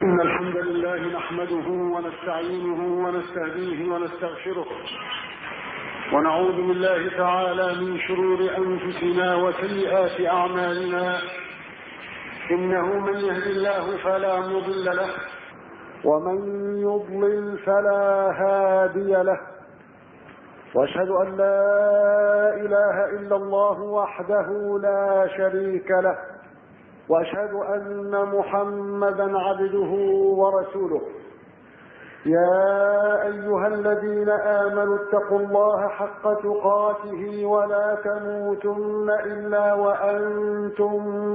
إن الحمد لله نحمده ونستعينه ونستهديه ونستغفره ونعوذ بالله تعالى من شرور أنفسنا وسيئات أعمالنا. إنه من يهد الله فلا مضل له ومن يضلل فلا هادي له، وأشهد أن لا إله إلا الله وحده لا شريك له، وأشهد أن محمدا عبده ورسوله. يا أيها الذين آمنوا اتقوا الله حق تقاته ولا تموتن إلا وأنتم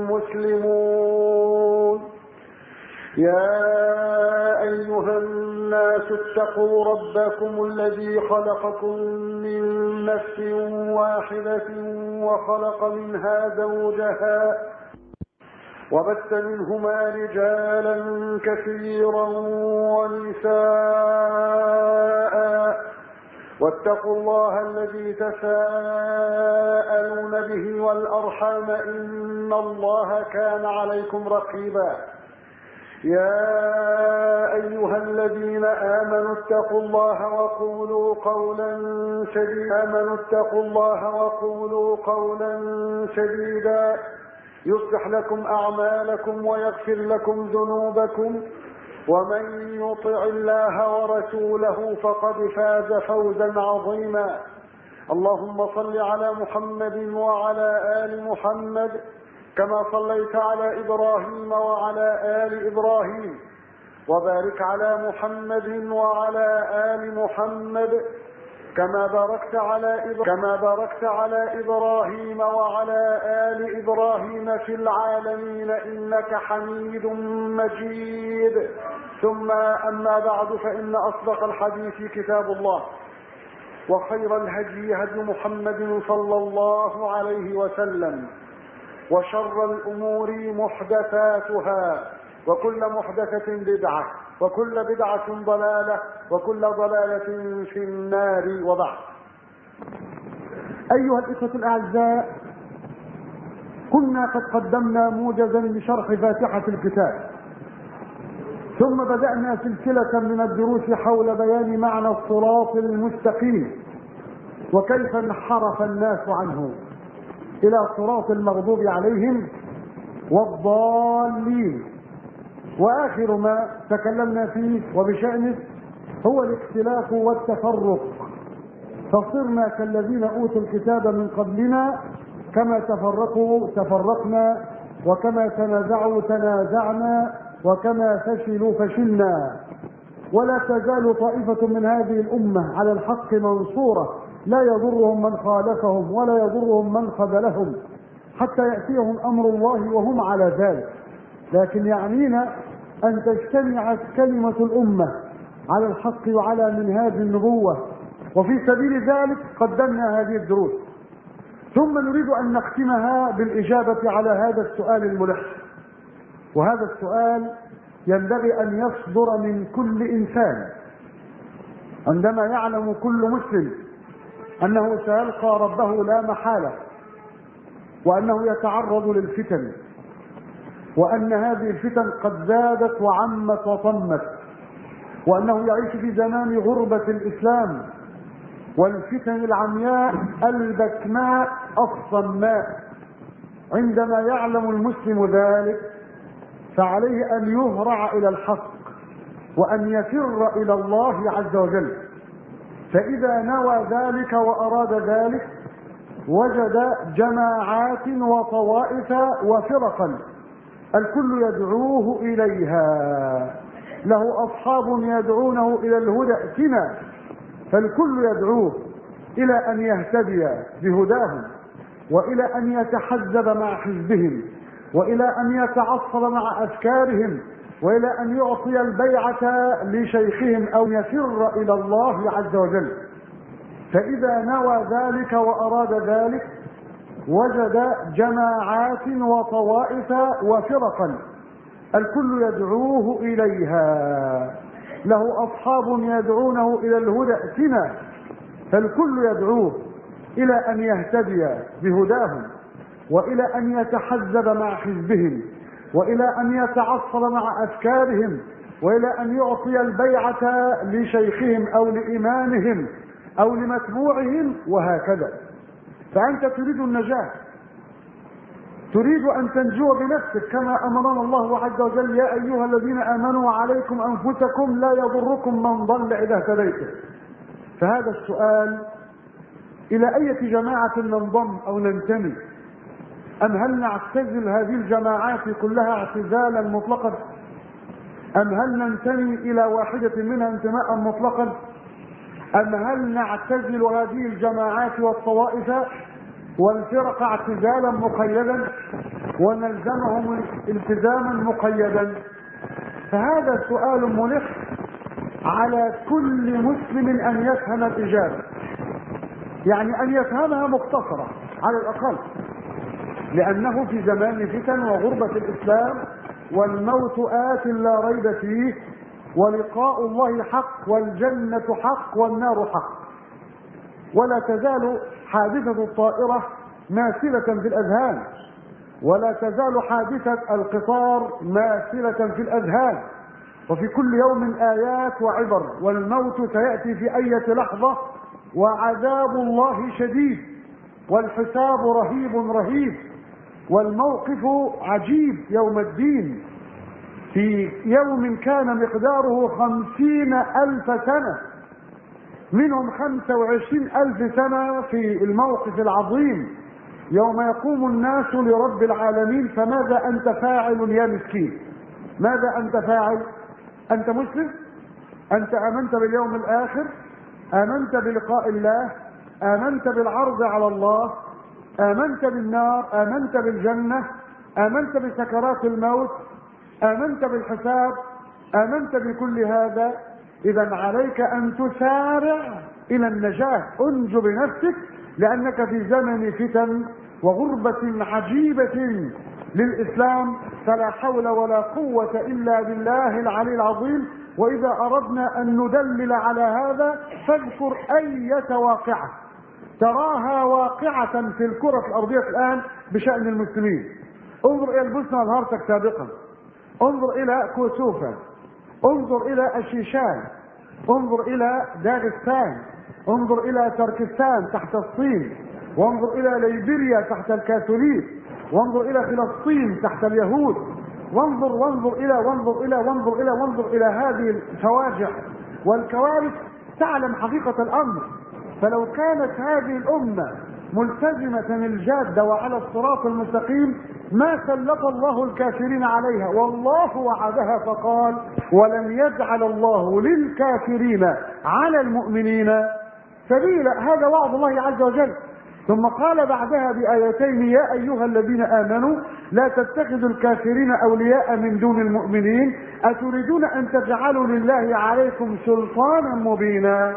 مسلمون. يا أيها الناس اتقوا ربكم الذي خلقكم من نفس واحدة وخلق منها زوجها وبث منهما رجالا كثيرا ونساء، واتقوا الله الذي تساءلون به والأرحام إن الله كان عليكم رقيبا. يا أيها الذين آمنوا اتقوا الله وقولوا قولا سديدا يصلح لكم أعمالكم ويغفر لكم ذنوبكم، ومن يطع الله ورسوله فقد فاز فوزا عظيما. اللهم صل على محمد وعلى آل محمد كما صليت على إبراهيم وعلى آل إبراهيم، وبارك على محمد وعلى آل محمد كما باركت على إبراهيم وعلى آل إبراهيم في العالمين إنك حميد مجيد. ثم أما بعد، فإن أصدق الحديث كتاب الله، وخير الهدي هدي محمد صلى الله عليه وسلم، وشر الأمور محدثاتها، وكل محدثة بدعة، وكل بدعة ضلالة، وكل ضلالة في النار. وبعد، أيها الإخوة الأعزاء، كنا قد قدمنا موجزا لشرح فاتحة الكتاب، ثم بدأنا سلسلة من الدروس حول بيان معنى الصراط المستقيم وكيف انحرف الناس عنه إلى صراط المغضوب عليهم والضالين. وآخر ما تكلمنا فيه وبشأنه هو الاختلاف والتفرق، فصرنا كالذين أوتوا الكتاب من قبلنا، كما تفرقوا تفرقنا، وكما تنازعوا تنازعنا، وكما فشلوا فشلنا. ولا تزال طائفة من هذه الأمة على الحق منصورة، لا يضرهم من خالفهم ولا يضرهم من خذلهم حتى يأتيهم أمر الله وهم على ذلك. لكن يعنينا أن تجتمع كلمة الأمة على الحق وعلى منهاج النبوة، وفي سبيل ذلك قدمنا هذه الدروس. ثم نريد أن نختمها بالإجابة على هذا السؤال الملح، وهذا السؤال ينبغي أن يصدر من كل إنسان عندما يعلم كل مسلم أنه سيلقى ربه لا محالة، وأنه يتعرض للفتن، وأن هذه الفتن قد زادت وعمت وطمت، وأنه يعيش في زمان غربة الإسلام والفتن العمياء البكماء الصماء. عندما يعلم المسلم ذلك فعليه أن يهرع إلى الحق وأن يفر إلى الله عز وجل. فإذا نوى ذلك وأراد ذلك وجد جماعات وطوائف وفرقا الكل يدعوه إليها، له أصحاب يدعونه إلى الهدى ائتنا، فالكل يدعوه إلى أن يهتدي بهداهم، وإلى أن يتحزب مع حزبهم، وإلى أن يتعصب مع أفكارهم، وإلى أن يعطي البيعة لشيخهم أو يفر إلى الله عز وجل. فإذا نوى ذلك وأراد ذلك وجد جماعات وطوائف وفرقا الكل يدعوه إليها، له أصحاب يدعونه إلى الهدى ائتنا، فالكل يدعوه إلى أن يهتدي بهداهم، وإلى أن يتحزب مع حزبهم، وإلى أن يتعصب مع أفكارهم، وإلى أن يعطي البيعة لشيخهم أو لإمامهم أو لمتبوعهم وهكذا. فأنت تريد النجاة، تريد أن تنجو بنفسك كما أمرنا الله عز وجل: يا أيها الذين آمنوا عليكم أنفسكم لا يضركم من ضل إذا اهتديتم. فهذا السؤال: إلى أي جماعة ننضم أو ننتمي؟ أم هل نعتزل هذه الجماعات كلها اعتزالا مطلقا؟ أم هل ننتمي إلى واحدة منها انتماء مطلقا؟ أم هل نعتزل هذه الجماعات والطوائف والفرق اعتزالا مقيدا ونلزمهم التزاما مقيدا؟ فهذا سؤال ملح على كل مسلم أن يفهم الإجابة، يعني أن يفهمها مختصرة على الأقل، لأنه في زمان فتن وغربة الإسلام، والموت آت لا ريب فيه، ولقاء الله حق، والجنة حق، والنار حق. ولا تزال حادثة الطائرة ماثلة في الأذهان، ولا تزال حادثة القطار ماثلة في الأذهان، وفي كل يوم آيات وعبر، والموت سيأتي في أي لحظة، وعذاب الله شديد، والحساب رهيب، والموقف عجيب يوم الدين، في يوم كان مقداره 50,000 سنة، منهم 25,000 سنة في الموقف العظيم يوم يقوم الناس لرب العالمين. فماذا أنت فاعل يا مسكين؟ ماذا أنت فاعل؟ أنت مسلم؟ أنت آمنت باليوم الآخر؟ آمنت بلقاء الله؟ آمنت بالعرض على الله؟ آمنت بالنار؟ آمنت بالجنة؟ آمنت بسكرات الموت؟ آمنت بالحساب؟ آمنت بكل هذا؟ إذا عليك أن تسارع إلى النجاة، انج بنفسك، لأنك في زمن فتن وغربة عجيبة للإسلام، فلا حول ولا قوة إلا بالله العلي العظيم. وإذا أردنا أن ندلل على هذا فاذكر أية واقعة تراها واقعة في الكرة الأرضية الآن بشأن المسلمين. انظر إلى البوسنة والهرسك سابقا، انظر إلى كوسوفا، انظر إلى الشيشان، انظر إلى داغستان، انظر إلى تركستان تحت الصين، وانظر إلى ليبيريا تحت الكاثوليك، وانظر إلى فلسطين تحت اليهود، وانظر إلى هذه الفواجع والكوارث، تعلم حقيقة الأمر. فلو كانت هذه الأمة ملتزمة الجادة وعلى الصراط المستقيم ما سلط الله الكافرين عليها، والله وعدها فقال: ولن يجعل الله للكافرين على المؤمنين سبيلا. هذا وعد الله عز وجل. ثم قال بعدها بآيتين: يا أيها الذين آمنوا لا تتخذوا الكافرين أولياء من دون المؤمنين أتريدون أن تجعلوا لله عليكم سلطانا مبينا.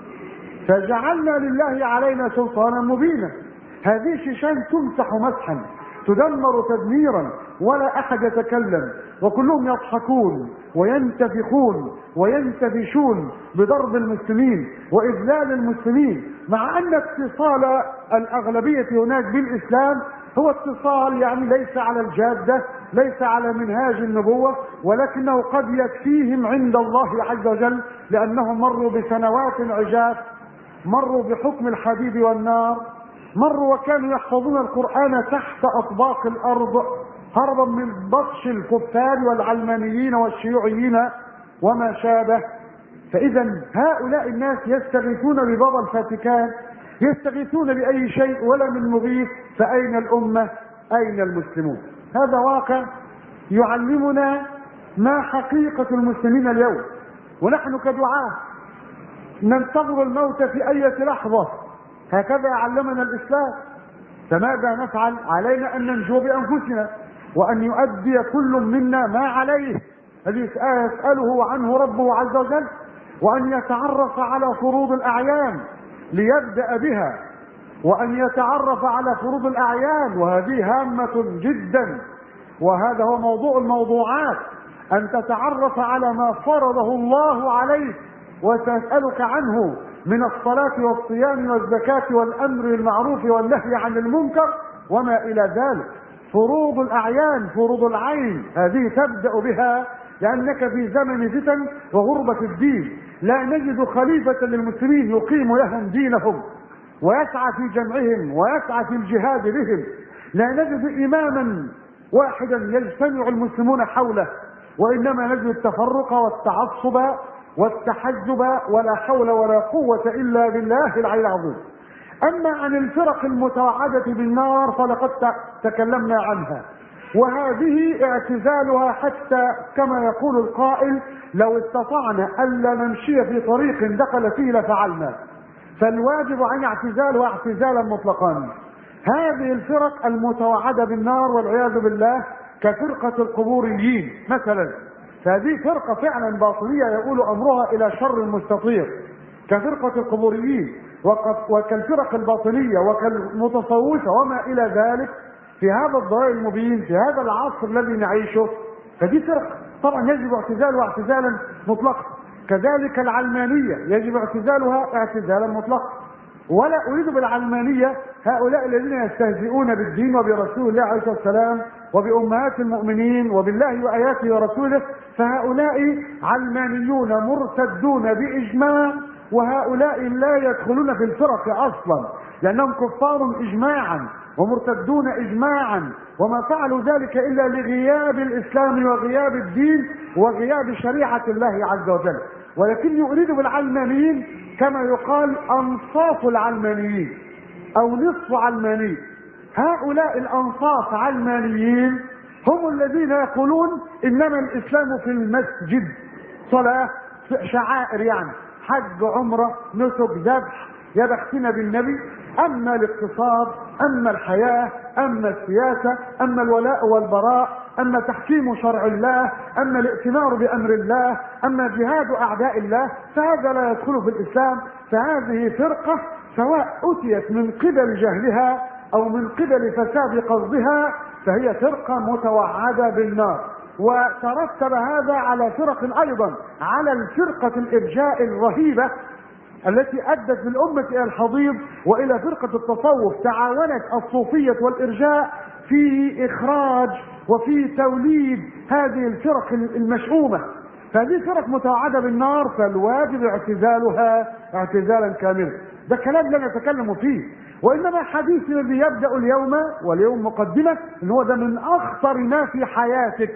فجعلنا لله علينا سلطانا مبينا. هذه شيشان تمسح مسحا، تدمر تدميرا، ولا أحد يتكلم، وكلهم يضحكون وينتفخون وينتفشون بضرب المسلمين وإذلال المسلمين، مع أن اتصال الأغلبية هناك بالإسلام هو اتصال يعني ليس على الجادة، ليس على منهاج النبوة، ولكنه قد يكفيهم عند الله عز وجل، لأنهم مروا بسنوات عجاف، مروا بحكم الحديد والنار، مروا وكانوا يحفظون القرآن تحت أطباق الأرض هربا من بطش الكفار والعلمانيين والشيوعيين وما شابه. فإذا هؤلاء الناس يستغيثون ببابا الفاتيكان، يستغيثون بأي شيء ولا من مغيث. فأين الأمة؟ أين المسلمون؟ هذا واقع يعلمنا ما حقيقة المسلمين اليوم، ونحن كدعاة ننتظر الموت في أي لحظة، هكذا علمنا الإسلام. فماذا نفعل؟ علينا أن ننجو بأنفسنا، وأن يؤدي كل منا ما عليه الذي يسأله عنه ربه عز وجل، وأن يتعرف على فروض الأعيان ليبدأ بها، وأن يتعرف على فروض الأعيان، وهذه هامة جدا، وهذا هو موضوع الموضوعات، أن تتعرف على ما فرضه الله عليك وتسألك عنه من الصلاة والصيام والزكاة والأمر بالمعروف والنهي عن المنكر وما إلى ذلك. فروض الأعيان، فروض العين، هذه تبدأ بها لأنك في زمن فتن وغربة الدين لا نجد خليفة للمسلمين يقيم لهم دينهم ويسعى في جمعهم ويسعى في الجهاد بهم. لا نجد إماما واحدا يجتمع المسلمون حوله، وإنما نجد التفرق والتعصب والتحزب، ولا حول ولا قوة إلا بالله العلي العظيم. أما عن الفرق المتوعدة بالنار فلقد تكلمنا عنها، وهذه اعتزالها حتى كما يقول القائل لو استطعنا ألا نمشي في طريق دخل فيه لفعلنا، فالواجب عن اعتزالها اعتزالا مطلقا. هذه الفرق المتوعدة بالنار والعياذ بالله كفرقة القبوريين مثلا، فهذه فرقة فعلا باطنية يقول أمرها إلى شر مستطير كفرقة القبوريين، وكالفرق الباطنية وكالمتصوفة وما إلى ذلك في هذا الضلال المبين في هذا العصر الذي نعيشه. فدي فرقة طبعا يجب اعتزالها اعتزالا مطلقا. كذلك العلمانية يجب اعتزالها اعتزالا مطلقا. ولا أريد بالعلمانية هؤلاء الذين يستهزئون بالدين وبرسول الله عليه السلام وبأمهات المؤمنين وبالله وآياته ورسوله، فهؤلاء علمانيون مرتدون بإجماع، وهؤلاء لا يدخلون في الفرق أصلا لأنهم كفار إجماعا ومرتدون إجماعا، وما فعلوا ذلك إلا لغياب الإسلام وغياب الدين وغياب شريعة الله عز وجل. ولكن يريد بالعلمانيين كما يقال أنصاف العلمانيين أو نصف علماني. هؤلاء الأنصاف علمانيين هم الذين يقولون إنما الإسلام في المسجد، صلاة شعائر يعني حج عمرة نسك ذبح يا بختنا بالنبي. أما الاقتصاد، أما الحياة، أما السياسة، أما الولاء والبراء، أما تحكيم شرع الله، أما الائتمار بأمر الله، أما جهاد أعداء الله، فهذا لا يدخل في الإسلام. فهذه فرقة سواء أتيت من قبل جهلها أو من قبل فساد قصدها فهي فرقة متوعدة بالنار. وترتب هذا على فرق أيضا، على الفرقة الإرجاء الرهيبة التي أدت بالأمة إلى الحضيض وإلى فرقة التصوف. تعاونت الصوفية والإرجاء في إخراج وفي توليد هذه الفرق المشؤومة. فهذه فرق متوعدة بالنار، فالواجب اعتزالها اعتزالا كاملا. ده كلام لا نتكلم فيه، وإنما حديث الذي يبدأ اليوم واليوم مقدمة إن هو ده من أخطر ما في حياتك،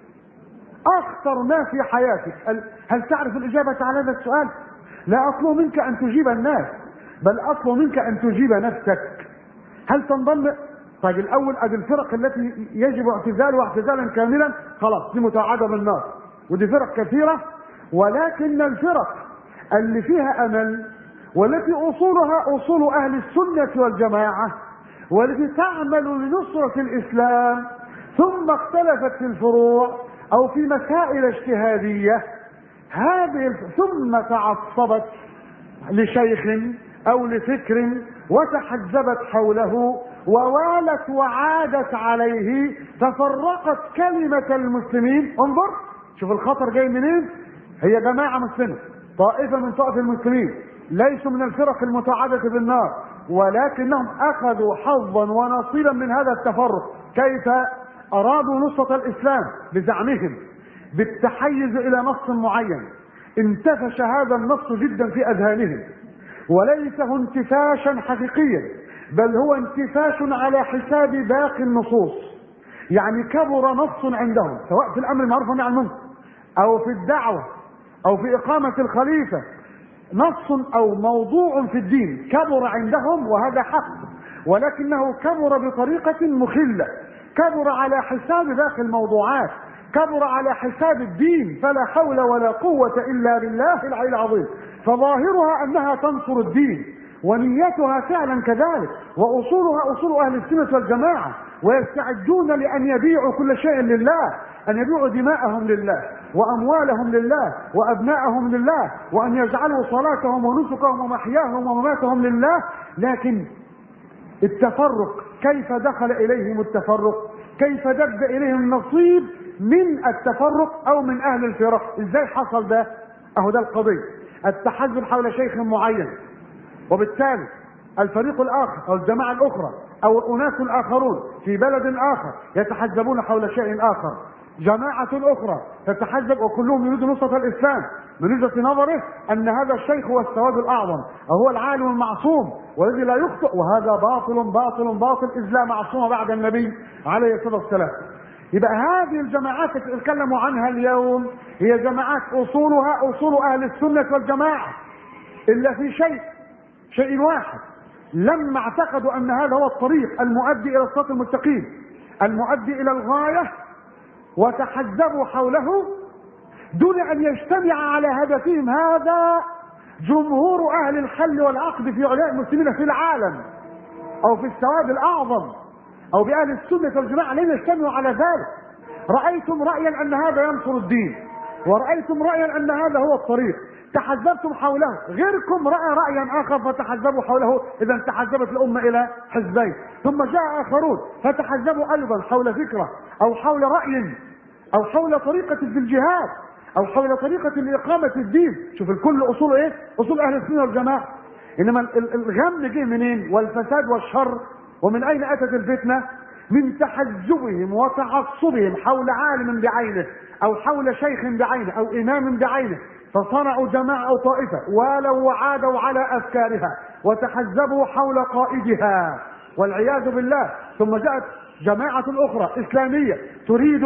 أخطر ما في حياتك. هل تعرف الإجابة على هذا السؤال؟ لا أطلب منك أن تجيب الناس، بل أطلب منك أن تجيب نفسك. هل تنضم؟ طيب الأول أدي الفرق التي يجب اعتزالها اعتزالا كاملا، خلاص دي متوعدة بالنار، ودي فرق كثيرة. ولكن الفرق اللي فيها أمل والتي أصولها أصول أهل السنة والجماعة والتي تعمل لنصرة الإسلام ثم اختلفت في الفروع أو في مسائل اجتهادية، هذه ثم تعصبت لشيخ أو لفكر وتحزبت حوله ووالت وعادت عليه، تفرقت كلمة المسلمين. انظر شوف الخطر جاي منين. هي جماعة مسلمة، طائفة من طائف المسلمين، ليسوا من الفرق المتوعدة بالنار، ولكنهم أخذوا حظا ونصيبا من هذا التفرق. كيف؟ أرادوا نصرة الإسلام بزعمهم بالتحيز إلى نص معين، انتفش هذا النص جدا في أذهانهم، وليس هو انتفاشا حقيقيا بل هو انتفاش على حساب باقي النصوص. يعني كبر نص عندهم سواء في الأمر المعروف والنهي عن المنكر أو في الدعوة أو في إقامة الخليفة، نص أو موضوع في الدين كبر عندهم، وهذا حق، ولكنه كبر بطريقة مخلة، كبر على حساب باقي الموضوعات، كبر على حساب الدين، فلا حول ولا قوة إلا بالله العلي العظيم. فظاهرها أنها تنصر الدين ونيتها فعلا كذلك، وأصولها أصول أهل السنة والجماعة، ويستعدون لأن يبيعوا كل شيء لله، أن يبيعوا دماءهم لله وأموالهم لله وأبناءهم لله، وأن يجعلوا صلاتهم ونسكهم ومحياهم ومماتهم لله. لكن التفرق كيف دخل إليهم التفرق؟ كيف دب إليهم نصيب من التفرق أو من أهل الفرق؟ إزاي حصل ده؟ أهو ده القضية، التحزب حول شيخ معين، وبالتالي الفريق الآخر أو الجماعة الأخرى أو الأناس الآخرون في بلد آخر يتحزبون حول شيء آخر. جماعة أخرى تتحزب وكلهم يريد نصرة الإسلام من وجهة نظره أن هذا الشيخ هو السواد الأعظم أو هو العالم المعصوم والذي لا يخطئ، وهذا باطل باطل باطل، إذ لا معصوم بعد النبي عليه الصلاة والسلام. يبقى هذه الجماعات التي نتكلم عنها اليوم هي جماعات أصولها أصول أهل السنة والجماعة، إلا في شيء واحد: لما اعتقدوا أن هذا هو الطريق المؤدي إلى الصراط المستقيم المؤدي إلى الغاية وتحزبوا حوله دون أن يجتمع على هدفهم هذا جمهور أهل الحل والعقد في علماء المسلمين في العالم أو في السواد الأعظم أو بأهل السنة والجماعة، لن يجتمعوا على ذلك. رأيتم رأيا أن هذا ينصر الدين، ورأيتم رأيا أن هذا هو الطريق، تحزبتم حوله. غيركم رأى رأيا آخر فتحزبوا حوله، إذا تحزبت الأمة إلى حزبين. ثم جاء آخرون فتحزبوا أيضا حول فكرة أو حول رأي أو حول طريقة في الجهاد أو حول طريقة لإقامة الدين. شوف الكل أصول إيه؟ أصول أهل السنة والجماعة. إنما الغم جه منين؟ والفساد والشر. ومن أين أتت الفتنة؟ من تحزبهم وتعصبهم حول عالم بعينه أو حول شيخ بعينه أو إمام بعينه، فصنعوا جماعة أو طائفة ولو وعادوا على أفكارها وتحزبوا حول قائدها والعياذ بالله. ثم جاءت جماعة أخرى إسلامية تريد،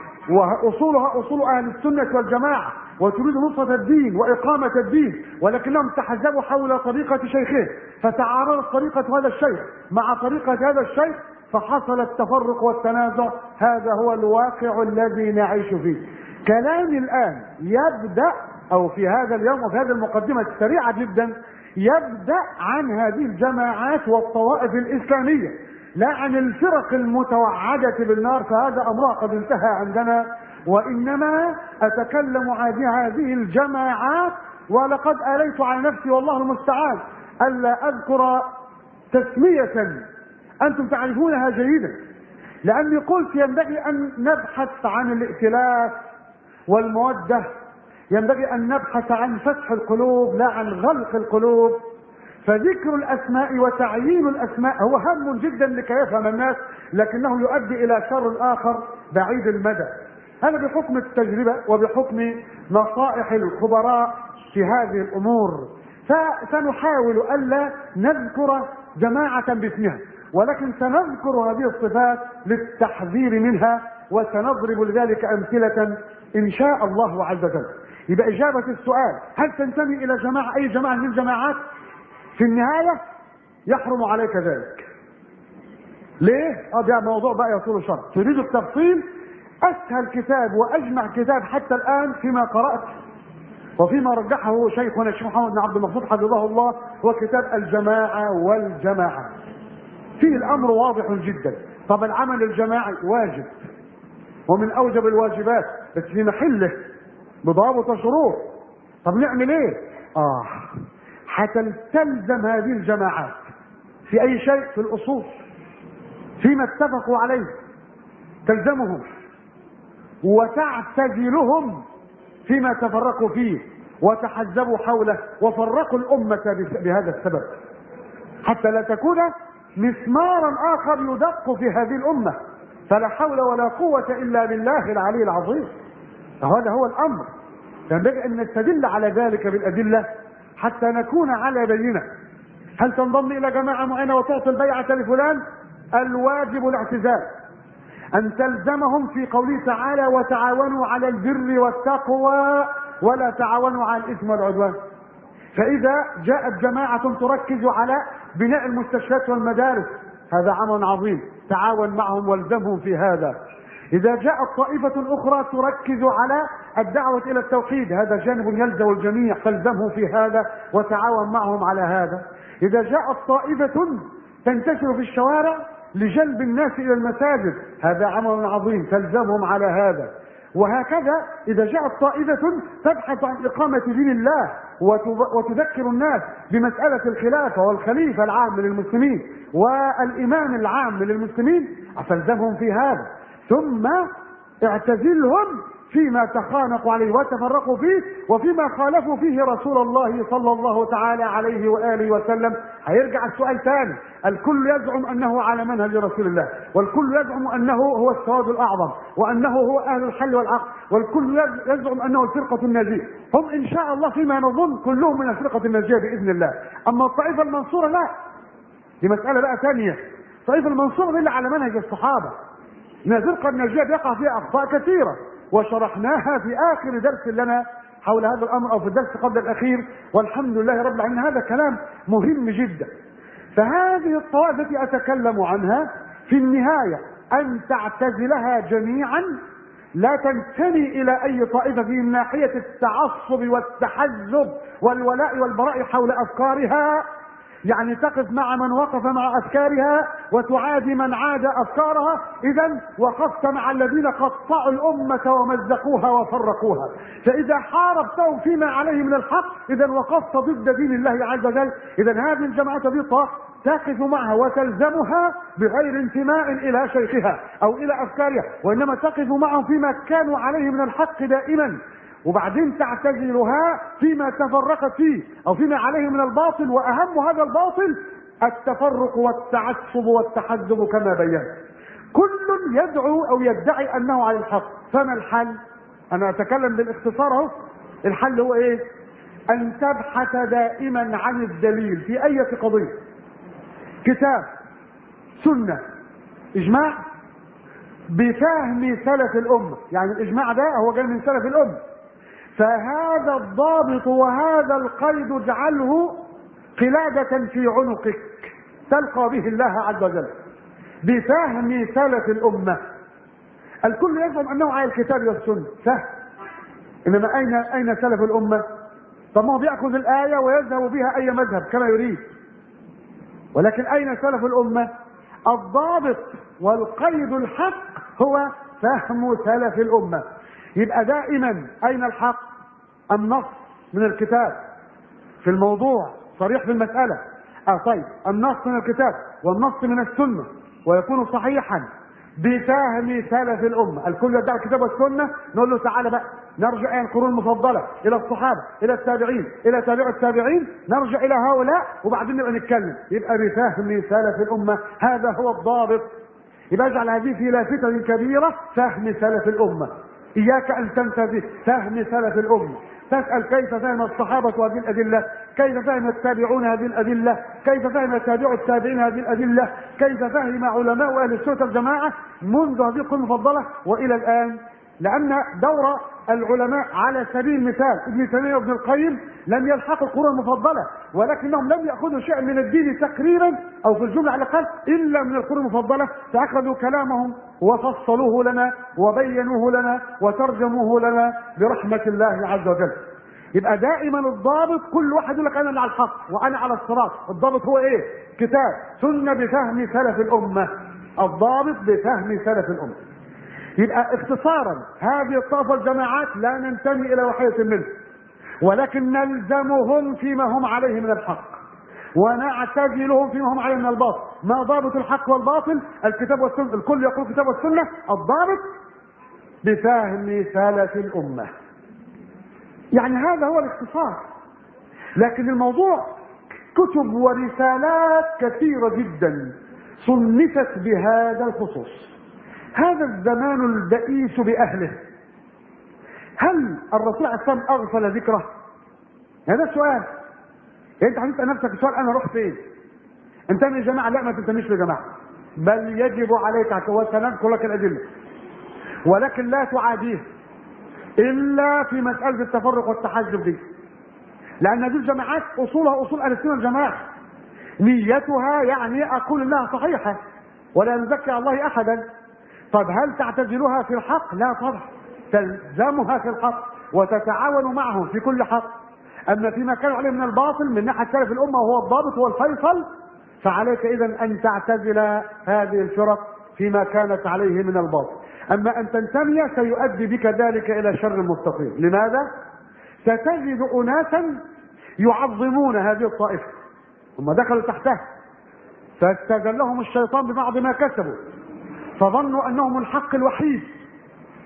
وأصولها أصول أهل السنة والجماعة، وتريد نصرة الدين وإقامة الدين، ولكنهم تحزبوا حول طريقة شيخه، فتعارضت طريقة هذا الشيخ مع طريقة هذا الشيخ، فحصل التفرق والتنازع. هذا هو الواقع الذي نعيش فيه. كلامي الآن يبدأ، أو في هذا اليوم وفي هذه المقدمة السريعة جدا، يبدأ عن هذه الجماعات والطوائف الإسلامية، لا عن الفرق المتوعدة بالنار، فهذا أمرها قد انتهى عندنا، وإنما أتكلم عن هذه الجماعات. ولقد آليت على نفسي والله المستعان ألا أذكر تسمية أنتم تعرفونها جيدا، لأني قلت ينبغي أن نبحث عن الائتلاف والمودة، ينبغي أن نبحث عن فتح القلوب لا عن غلق القلوب. فذكر الأسماء وتعيين الأسماء هو هام جدا لكي يفهم الناس، لكنه يؤدي إلى شر آخر بعيد المدى. هذا بحكم التجربة وبحكم نصائح الخبراء في هذه الأمور. فسنحاول ألا نذكر جماعة باسمها، ولكن سنذكر هذه الصفات للتحذير منها، وسنضرب لذلك أمثلة إن شاء الله عز وجل. يبقى إجابة السؤال: هل تنتمي إلى جماعة، أي جماعة من الجماعات؟ في النهاية يحرم عليك ذلك. ليه؟ ده موضوع بقى يطول شرح. تريد التفصيل؟ أسهل كتاب وأجمع كتاب حتى الآن فيما قرأت وفيما رجحه شيخنا الشيخ محمد بن عبد المقصود حفظه الله هو كتاب الجماعة والجماعة. فيه الأمر واضح جدا. طب العمل الجماعي واجب ومن أوجب الواجبات، بس في محله بضوابط وشروط. طب نعمل ايه؟ حتى تلزم هذه الجماعات في أي شيء، في الأصول فيما اتفقوا عليه تلزمهم، وتعتزلهم فيما تفرقوا فيه وتحزبوا حوله وفرقوا الأمة بهذا السبب، حتى لا تكون مسمارا آخر يدق في هذه الأمة. فلا حول ولا قوة إلا بالله العلي العظيم. هذا هو الأمر. ينبغي أن نستدل على ذلك بالأدلة حتى نكون على بينة. هل تنضم إلى جماعة معينة وتعطي البيعة لفلان؟ الواجب الاعتزال. أن تلزمهم في قوله تعالى: وتعاونوا على البر والتقوى ولا تعاونوا على الإثم والعدوان. فإذا جاءت جماعة تركز على بناء المستشفيات والمدارس، هذا أمر عظيم، تعاون معهم والزمهم في هذا. إذا جاءت طائفة أخرى تركز على الدعوة إلى التوحيد، هذا جانب يلزم الجميع، فالزمهم في هذا وتعاون معهم على هذا. إذا جاءت طائفة تنتشر في الشوارع لجلب الناس إلى المساجد، هذا أمر عظيم، فالزمهم على هذا. وهكذا إذا جاءت طائفة تبحث عن إقامة دين الله وتذكر الناس بمسألة الخلافة والخليفة العام للمسلمين والإمام العام للمسلمين، فالزمهم في هذا. ثم اعتزلهم فيما تخانقوا عليه وتفرقوا فيه وفيما خالفوا فيه رسول الله صلى الله تعالى عليه وآله وسلم. هيرجع السؤال ثاني، الكل يزعم أنه على منهج رسول الله، والكل يزعم أنه هو السواد الأعظم، وأنه هو أهل الحل والعقل، والكل يزعم أنه الفرقة الناجية. هم إن شاء الله فيما نظن كلهم من الفرقة الناجية بإذن الله. أما الطائفة المنصورة لا، دي مسألة بقى ثانية. الطائفة المنصورة اللي على منهج الصحابة، إن الفرقة الناجية بيقع فيها أخطاء كثيرة وشرحناها في آخر درس لنا حول هذا الأمر، أو في الدرس قبل الأخير، والحمد لله رب العالمين. هذا كلام مهم جدا. فهذه الطوائف التي أتكلم عنها في النهاية أن تعتزلها جميعا، لا تنتمي إلى أي طائفة من ناحية التعصب والتحزب والولاء والبراء حول أفكارها، يعني تقف مع من وقف مع أفكارها وتعادي من عاد أفكارها. إذا وقفت مع الذين قطعوا الأمة ومزقوها وفرقوها. فإذا حاربتهم فيما عليه من الحق إذا وقفت ضد دين الله عز وجل. إذا هذه الجماعة تقف معها وتلزمها بغير انتماء إلى شيخها أو إلى أفكارها، وإنما تقف معهم فيما كانوا عليه من الحق دائما، وبعدين تعتزلها فيما تفرقت فيه أو فيما عليه من الباطل. وأهم هذا الباطل التفرق والتعصب والتحزب كما بينا. كل يدعو أو يدعي أنه على الحق. فما الحل؟ أنا أتكلم بالاختصار اهو. الحل هو إيه؟ أن تبحث دائما عن الدليل في أي قضية، كتاب، سنة، إجماع، بفهم سلف الأمة. يعني الإجماع ده هو جاي من سلف الأمة. فهذا الضابط وهذا القيد اجعله قلادة في عنقك تلقى به الله عز وجل، بفهم سلف الأمة. الكل يفهم أنه على الكتاب والسنة فهم، إنما أين سلف الأمة؟ طب ما هو بيأخذ الآية ويذهب بها أي مذهب كما يريد، ولكن أين سلف الأمة؟ الضابط والقيد الحق هو فهم سلف الأمة. يبقى دائما أين الحق؟ النص من الكتاب في الموضوع صريح في المسألة. طيب النص من الكتاب والنص من السنة، ويكون صحيحا بفهم سلف الأمة. الكل يدعي الكتاب والسنة، نقول له تعالى بقى نرجع إلى القرون المفضلة، إلى الصحابة، إلى التابعين، إلى تابع التابعين، نرجع إلى هؤلاء وبعدين نبقى نتكلم. يبقى بفهم سلف الأمة، هذا هو الضابط. يبقى اجعل هذه في لافتة كبيرة، فهم سلف الأمة. إياك أن تنتبه فهم سلف الأمة. تسأل كيف فهم الصحابة هذه الأدلة، كيف فهم التابعون هذه الأدلة، كيف فهم تابع التابعين هذه الأدلة، كيف فهم علماء أهل السنة الجماعة منذ هذه القرون المفضلة وإلى الآن. لأن دور العلماء على سبيل المثال ابن تيمية وابن القيم لم يلحقوا القرون المفضلة، ولكنهم لم يأخذوا شيئا من الدين تقريرا أو في الجملة على الأقل إلا من القرون المفضلة، فأخذوا كلامهم وفصلوه لنا وبينوه لنا وترجموه لنا برحمة الله عز وجل. يبقى دائما الضابط، كل واحد يقول لك أنا على الحق وأنا على الصراط. الضابط هو إيه؟ كتاب، سنة، بفهم سلف الأمة. الضابط بفهم سلف الأمة. يبقى اختصارا هذه الطائفة الجماعات لا ننتمي إلى واحدة منهم، ولكن نلزمهم فيما هم عليه من الحق ونعتزلهم فيما هم عليه من الباطل. ما ضابط الحق والباطل؟ الكتاب والسنة. الكل يقول الكتاب والسنة. الضابط بفهم سلف الأمة. يعني هذا هو الاختصار. لكن الموضوع كتب ورسالات كثيرة جدا صنفت بهذا الخصوص. هذا الزمان البئيس بأهله، هل الرسول عليه الصلاة والسلام أغفل ذكره؟ هذا السؤال. انت هتسأل نفسك السؤال، انا اروح فين؟ انتمي لجماعة؟ لا، ما تنتميش لجماعة، بل يجب عليك، وسنذكر لك الأدلة، ولكن لا تعاديه إلا في مسألة التفرق والتحزب دي، لأن هذه الجماعات أصولها أصول أهل السنة والجماعة. نيتها يعني أقول إنها صحيحة ولا نزكي الله أحدا. طب هل تعتزلها في الحق؟ لا طبعا، تلزمها في الحق وتتعاون معهم في كل حق. أما فيما كانوا عليه من الباطل من ناحية سلف الأمة وهو الضابط والفيصل، فعليك إذن أن تعتزل هذه الفرق فيما كانت عليه من الباطل. أما أن تنتمي سيؤدي بك ذلك إلى شر مستطيل. لماذا؟ ستجد أناسا يعظمون هذه الطائفة، هم دخلوا تحتها فاستزلهم الشيطان ببعض ما كسبوا، فظنوا أنهم الحق الوحيد.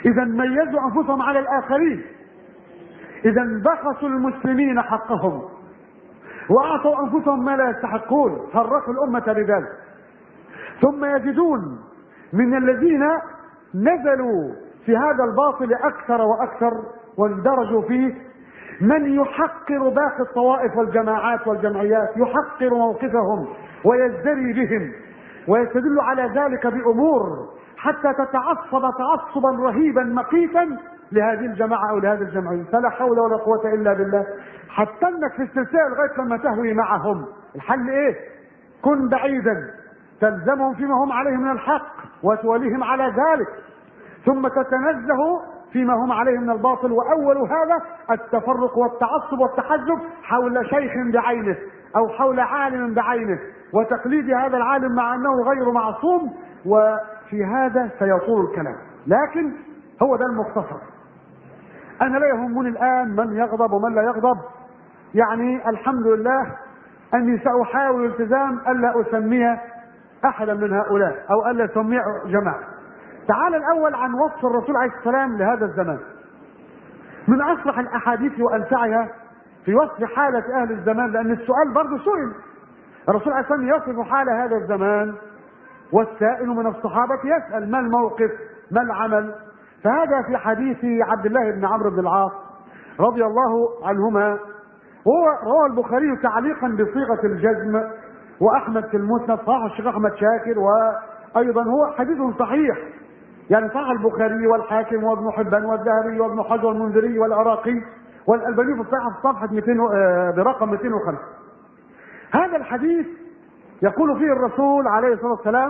إذا ميزوا أنفسهم على الآخرين، إذا بخسوا المسلمين حقهم وأعطوا أنفسهم ما لا يستحقون، فرقوا الأمة بذلك. ثم يجدون من الذين نزلوا في هذا الباطل أكثر وأكثر واندرجوا فيه من يحقر باقي الطوائف والجماعات والجمعيات، يحقر موقفهم ويزدري بهم ويستدل على ذلك بأمور حتى تتعصب تعصبا رهيبا مقيتا لهذه الجماعة أو لهذه الجمعية. فلا حول ولا قوة إلا بالله. حتى انك في السلسلة لغاية لما تهوي معهم. الحل ايه؟ كن بعيدا، تلزمهم فيما هم عليه من الحق وتوليهم على ذلك، ثم تتنزه فيما هم عليه من الباطل. وأول هذا التفرق والتعصب والتحزب حول شيخ بعينه أو حول عالم بعينه، وتقليد هذا العالم مع أنه غير معصوم. وفي هذا سيطول الكلام، لكن هو ده المختصر. أنا لا يهمني الآن من يغضب ومن لا يغضب، يعني الحمد لله أني سأحاول التزام ألا أسمي أحدا من هؤلاء أو ألا أسمي جماعة. تعال الأول عن وصف الرسول عليه السلام لهذا الزمان. من أصلح الأحاديث وأنفعها في وصف حالة أهل الزمان، لأن السؤال برضه سئل. الرسول عليه السلام يصف حال هذا الزمان، والسائل من الصحابة يسأل ما الموقف ما العمل. فهذا في حديث عبد الله بن عمرو بن العاص رضي الله عنهما، هو رواه البخاري تعليقا بصيغة الجزم، وأحمد في المسند، صحيح الشيخ أحمد شاكر، وأيضا هو حديث صحيح، يعني صحيح البخاري والحاكم وابن حبان والذهبي وابن حجر والمنذري والعراقي والألباني في الصحيح في صفحة 200 برقم 205. هذا الحديث يقول فيه الرسول عليه الصلاة والسلام: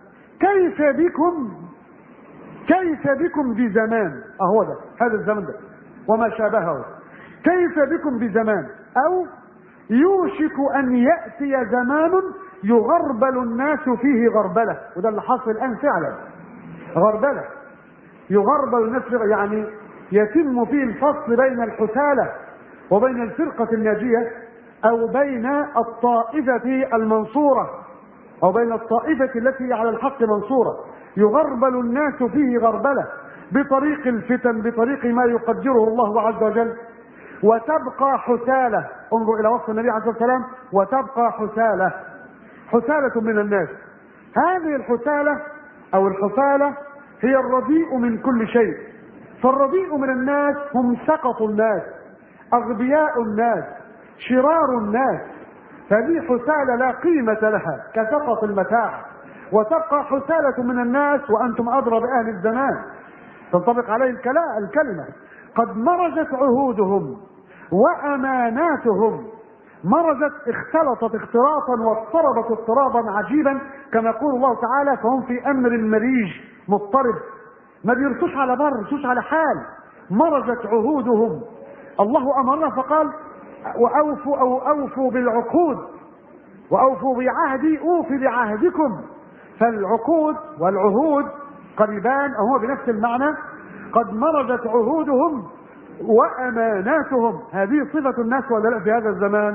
كيف بكم بزمان، اهو ده هذا الزمن ده وما شابهه، كيف بكم بزمان، او يوشك ان يأتي زمان يغربل الناس فيه غربلة. وده اللي حصل الان فعلا، غربلة، يغربل الناس فيه، يعني يتم فيه الفصل بين الحثالة وبين الفرقة الناجية، او بين الطائفة المنصورة او بين الطائفة التي على الحق منصورة. يغربل الناس فيه غربلة بطريق الفتن، بطريق ما يقدره الله عز وجل، وتبقى حثالة. انظر الى وصف النبي عليه الصلاة والسلام: وتبقى حثالة من الناس. هذه الحثالة او الحثالة هي الرديء من كل شيء. فالرديء من الناس هم سقط الناس، اغبياء الناس، شرار الناس. فهذه حثالة لا قيمة لها كسقط المتاع. وتبقى حثالة من الناس وأنتم أدرى بأهل الزمان، تنطبق عليه الكلمة: قد مرجت عهودهم وأماناتهم، مرجت، اختلطت اختلاطا واضطربت اضطرابا عجيبا، كما يقول الله تعالى: فهم في أمر مريج، مضطرب، ما بيرسوش على بر، بيرسوش على حال. مرجت عهودهم، الله أمرنا فقال: أوفوا بالعقود، وأوفوا بعهدي أوفي بعهدكم. فالعقود والعهود قريبان أو هو بنفس المعنى. قد مرجت عهودهم وأماناتهم، هذه صفة الناس ولا لا في هذا الزمان.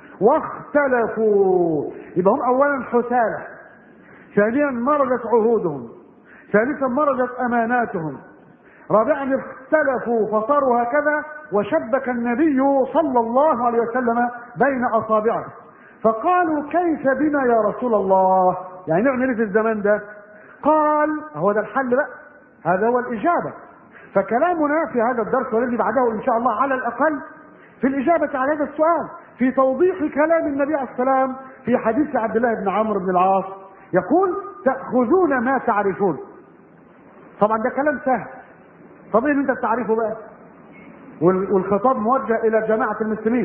واختلفوا، يبقى هم أولا حثالة، ثانيا مرجت عهودهم، ثالثا مرجت أماناتهم، رابعا اختلفوا فصاروا هكذا. وشبك النبي صلى الله عليه وسلم بين أصابعه فقالوا: كيف بنا يا رسول الله؟ يعني نعمل ايه في الزمان ده؟ قال: هو ده الحل بقى، هذا هو الإجابة. فكلامنا في هذا الدرس والذي بعده إن شاء الله على الأقل في الإجابة على هذا السؤال، في توضيح كلام النبي عليه السلام في حديث عبد الله بن عمرو بن العاص، يقول: تأخذون ما تعرفون. طبعا ده كلام سهل، طبيعي ان انت بتعرفه بقى، والخطاب موجه الى جماعة المسلمين.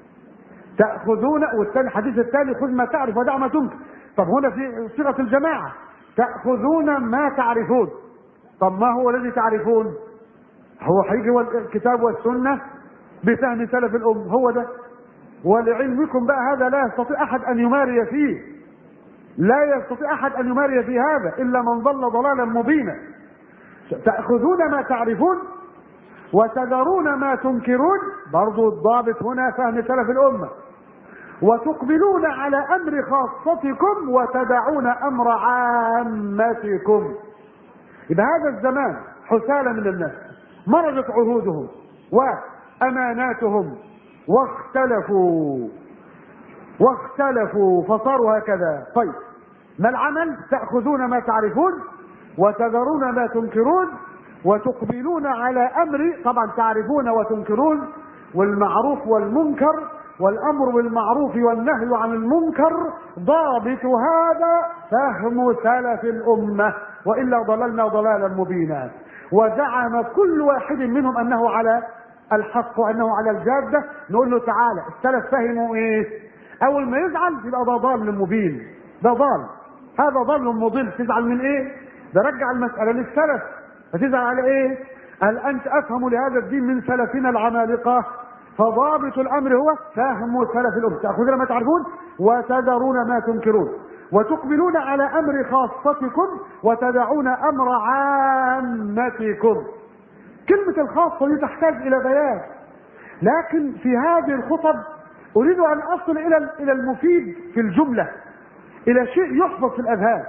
تأخذون، والثاني الحديث الثاني: خذ ما تعرف ودع ما تنكر. طب هنا في صيغة الجماعة: تأخذون ما تعرفون. طب ما هو الذي تعرفون؟ هو هيجي الكتاب والسنة بفهم سلف الأمة، هو ده. ولعلمكم بقى هذا لا يستطيع أحد أن يماري فيه، لا يستطيع أحد أن يماري في هذا إلا من ضل ضلالا مبينا. تأخذون ما تعرفون وتذرون ما تنكرون، برضو الضابط هنا فهم سلف الأمة. وتقبلون على أمر خاصتكم وتدعون أمر عامتكم. يبقى هذا الزمان حسالة من الناس، مرضت عهودهم وأماناتهم واختلفوا فصاروا هكذا. طيب ما العمل؟ تأخذون ما تعرفون وتذرون ما تنكرون وتقبلون على أمر، طبعا تعرفون وتنكرون والمعروف والمنكر، والأمر بالمعروف والنهي عن المنكر ضابط هذا فهم سلف الأمة، وإلا ضللنا ضلالا مبينا. وزعم كل واحد منهم أنه على الحق وأنه على الجادة. نقول له تعالى السلف فهموا إيه؟ أول ما يزعل يبقى ده ضال مبين، ده ضال، هذا ضال مضل. تزعل من إيه؟ ده رجع المسألة للسلف، فتزعل على إيه؟ هل أنت أفهم لهذا الدين من سلفنا العمالقة؟ فضابط الأمر هو فهم سلف الأمة، تأخذون ما تعرفون وتذرون ما تنكرون وتقبلون على أمر خاصتكم وتدعون أمر عامتكم. كلمة الخاصة دي تحتاج إلى بيان، لكن في هذه الخطب أريد أن أصل إلى المفيد في الجملة، إلى شيء يحفظ في الأذهان.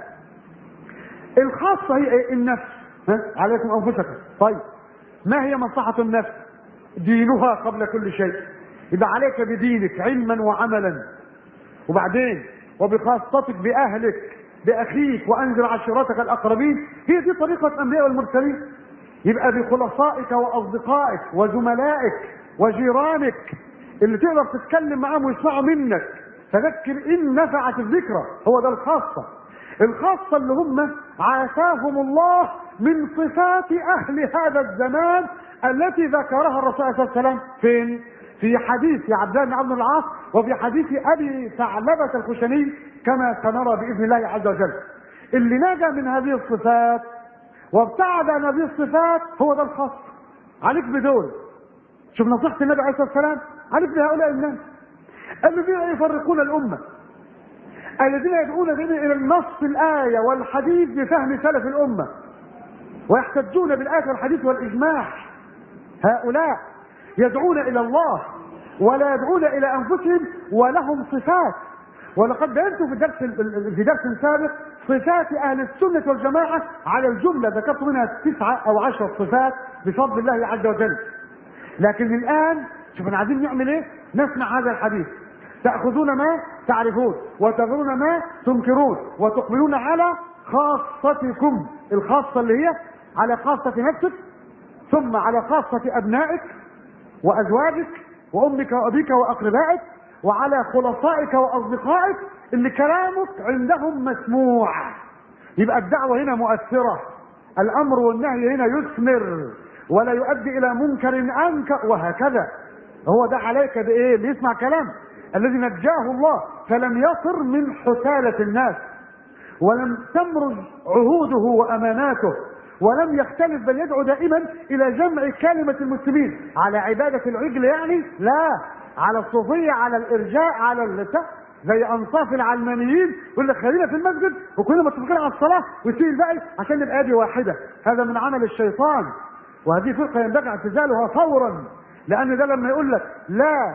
الخاصة هي إيه؟ النفس. عليكم أنفسكم. طيب ما هي مصلحة النفس؟ دينها قبل كل شيء، يبقى عليك بدينك علما وعملا، وبعدين وبخاصتك بأهلك بأخيك وأنذر عشيرتك الأقربين. هي دي طريقة الأنبياء والمرسلين. يبقى بخلصائك وأصدقائك وزملائك وجيرانك اللي تقدر تتكلم معاهم ويسمعوا منك، فذكر إن نفعت الذكرى. هو ده الخاصة. الخاصة اللي هم عافاهم الله من صفات أهل هذا الزمان التي ذكرها الرسول صلى الله عليه وسلم فين؟ في حديث عبد الله بن عمرو بن العاص وفي حديث أبي ثعلبة الخشني كما سنرى بإذن الله عز وجل. اللي نجا من هذه الصفات وابتعد عن هذه الصفات هو ده الخاص. عليك بدول. شوف نصيحة النبي عليه الصلاة والسلام، عليك بهؤلاء الناس الذين يفرقون الأمة، الذين يدعون إلى النص الآية والحديث بفهم سلف الأمة ويحتجون بالآية والحديث والإجماع. هؤلاء يدعون إلى الله ولا يدعون إلى أنفسهم ولهم صفات. ولقد بينت في درس سابق صفات أهل السنة والجماعة على الجملة، ذكرت منها 9 أو 10 صفات بفضل الله عز وجل. لكن الآن شوف احنا عايزين نعمل ايه؟ نسمع هذا الحديث. تأخذون ما تعرفون وتذرون ما تنكرون وتقبلون على خاصتكم، الخاصة اللي هي على خاصة نفسك، ثم على خاصة أبنائك وأزواجك وأمك وأبيك وأقربائك، وعلى خلصائك وأصدقائك اللي كلامك عندهم مسموع. يبقى الدعوة هنا مؤثرة، الأمر والنهي هنا يثمر ولا يؤدي إلى منكر أنكر، وهكذا. هو ده عليك بإيه؟ اللي يسمع كلام الذي نجاه الله فلم يصر من حسالة الناس ولم تمرج عهوده وأماناته ولم يختلف، بل يدعو دائما إلى جمع كلمة المسلمين على عبادة العجل، يعني لا على الصوفية، على الإرجاء، على زي أنصاف العلمانيين يقول لك خلينا في المسجد وكلنا متفقين على الصلاة ويسيب الباقي عشان نبقى يد واحدة. هذا من عمل الشيطان، وهذه فرقة ينبغي اعتزالها فورا، لأن ده لما يقول لك لا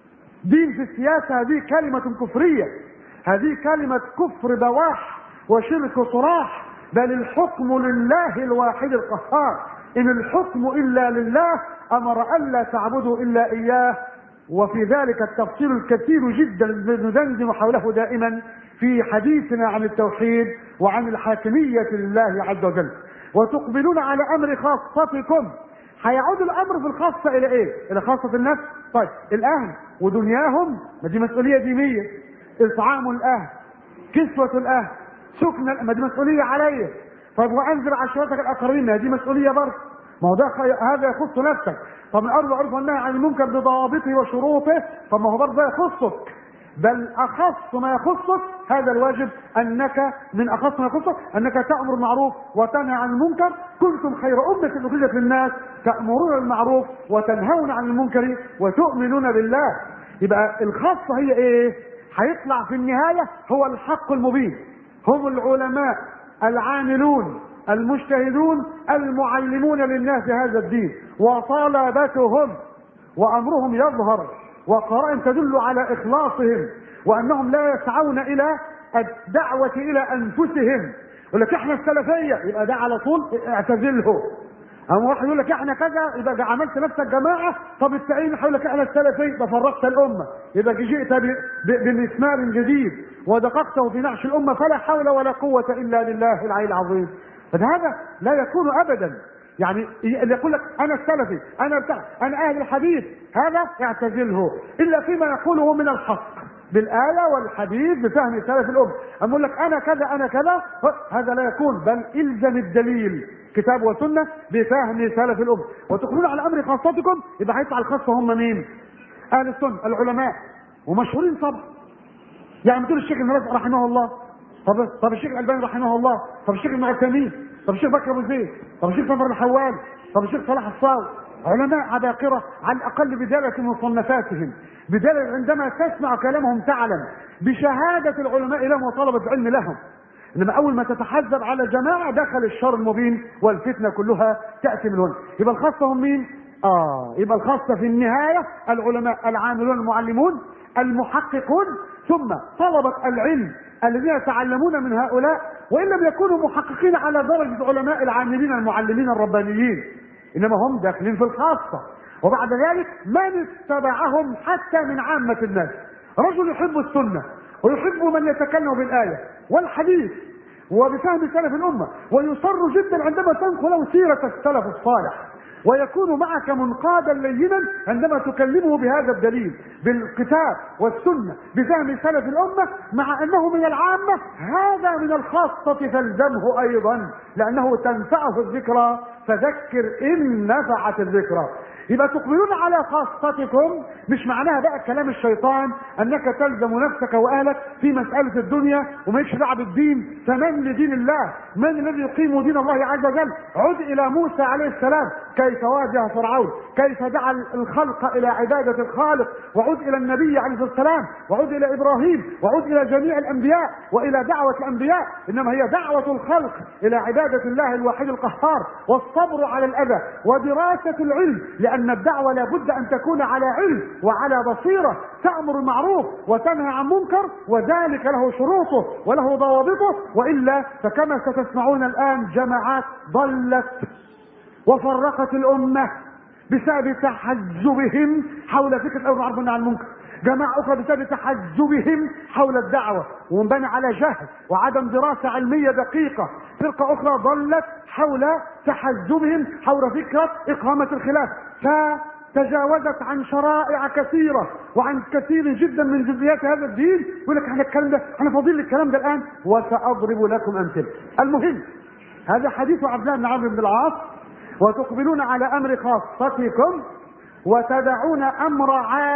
دين في السياسة هذه كلمة كفرية، هذه كلمة كفر بواح وشرك صراح، بل الحكم لله الواحد القهار، إن الحكم إلا لله، أمر ألا تعبدوا إلا إياه. وفي ذلك التفصيل الكثير جدا ندندن حوله دائما في حديثنا عن التوحيد وعن الحاكمية لله عز وجل. وتقبلون على أمر خاصتكم، هيعود الأمر في الخاصة إلى إيه؟ إلى خاصة النفس. طيب الأهل ودنياهم، ما دي مسؤولية دينية، إطعام الأهل، كسوة الأهل، سكن، ما دي مسؤولية عليه. طيب وأنذر عشيرتك الأقربين، ما دي مسؤولية برضه، ما هو ده هذا يخص نفسك. طب الأمر بالمعروف والنهي عن المنكر بضوابطه وشروطه، طب ما هو برضه يخصك، بل أخص ما يخصك هذا الواجب، أنك من أخص ما يخصك أنك تأمر بالمعروف وتنهى عن المنكر. كنتم خير أمة أخرجت للناس تأمرون بالمعروف وتنهون عن المنكر وتؤمنون بالله. يبقى الخاصة هي إيه؟ هيطلع في النهاية هو الحق المبين، هم العلماء العاملون المجتهدون المعلمون للناس هذا الدين، وطلبتهم، وأمرهم يظهر وقرائن تدل على إخلاصهم وأنهم لا يسعون إلى الدعوة إلى أنفسهم. يقول لك إحنا السلفية، يبقى ده على طول اعتزله. اما واحد يقول لك احنا كذا، يبقى عملت نفسك جماعه. طب التاني يقول لك احنا السلفي، يبقى فرقت الامه، يبقى جئت بمسمار جديد ودققته في نعش الامه، فلا حول ولا قوه الا بالله العلي العظيم. فهذا لا يكون ابدا. يعني اللي يقول لك انا السلفي، انا اهل الحديث، هذا اعتزله الا فيما يقوله من الحق بالايه والحديث بفهم سلف الامه. اما يقول لك انا كذا انا كذا، هذا لا يكون، بل الزم الدليل كتاب وسنه بفهم سلف الامه. وتقولون على امر خاصتكم، يبقى هيطلع الخاصه هم مين؟ اهل السنه العلماء، ومشهورين طبعا. يعني مثل الشيخ ابن باز رحمه الله، طب الشيخ الالباني رحمه الله، طب الشيخ ابن عثيمين، طب الشيخ بكر ابو زيد، طب الشيخ صفر الحوال، طب الشيخ صلاح الصاوي، علماء عباقرة على الأقل بدلالة مصنفاتهم، بدلالة عندما تسمع كلامهم تعلم بشهادة العلماء لهم وطلبة العلم لهم. إنما أول ما تتحذر على جماعة دخل الشر المبين والفتنة كلها تأتي من هنا. يبقى الخاصة هم مين؟ يبقى الخاصة في النهاية العلماء العاملون المعلمون المحققون، ثم طلبة العلم الذين يتعلمون من هؤلاء، وإن لم يكونوا محققين على درجة علماء العاملين المعلمين الربانيين، إنما هم داخلين في الخاصة. وبعد ذلك من اتبعهم حتى من عامة الناس، رجل يحب السنة ويحب من يتكلم بالآية والحديث وبفهم سلف الأمة، ويصر جدا عندما تنقل سيرة السلف الصالح، ويكون معك منقادا لينا عندما تكلمه بهذا الدليل بالكتاب والسنة بفهم سلف الأمة، مع أنه من العامة، هذا من الخاصة فالزمه أيضا، لأنه تنفعه الذكرى، فذكر إن نفعت الذكرى. يبقى تقبلون على خاصتكم مش معناها بقى كلام الشيطان انك تلزم نفسك واهلك في مسألة الدنيا ومالكش دعوه بالدين. فمن لدين الله؟ من الذي يقيم دين الله عز وجل؟ عد الى موسى عليه السلام كيف واجه فرعون، كيف دعا الخلق الى عبادة الخالق، وعد الى النبي عليه الصلاة والسلام، وعد الى ابراهيم، وعد الى جميع الانبياء والى دعوة الانبياء، انما هي دعوة الخلق الى عبادة الله الواحد القهار، والصبر على الاذى، ودراسة العلم، لأن الدعوة لابد أن تكون على علم وعلى بصيرة، تأمر المعروف وتنهى عن منكر، وذلك له شروطه وله ضوابطه، وإلا فكما ستسمعون الآن جماعات ضلت وفرقت الأمة بسبب تحزبهم حول فكرة الأمر بالمعروف والنهي عن المنكر، جماعة أخرى بسبب تحزبهم حول الدعوة ومنبني على جهل وعدم دراسة علمية دقيقة، فرقة أخرى ضلت حول تحزبهم حول فكرة إقامة الخلاف، فتجاوزت عن شرائع كثيرة وعن كثير جدا من جزئيات هذا الدين. يقول لك احنا الكلام ده، احنا فاضيين للكلام ده الآن، وسأضرب لكم أمثلة. المهم هذا حديث عبد الله بن عمرو بن العاص، وتقبلون على أمر خاصتكم وتدعون أمر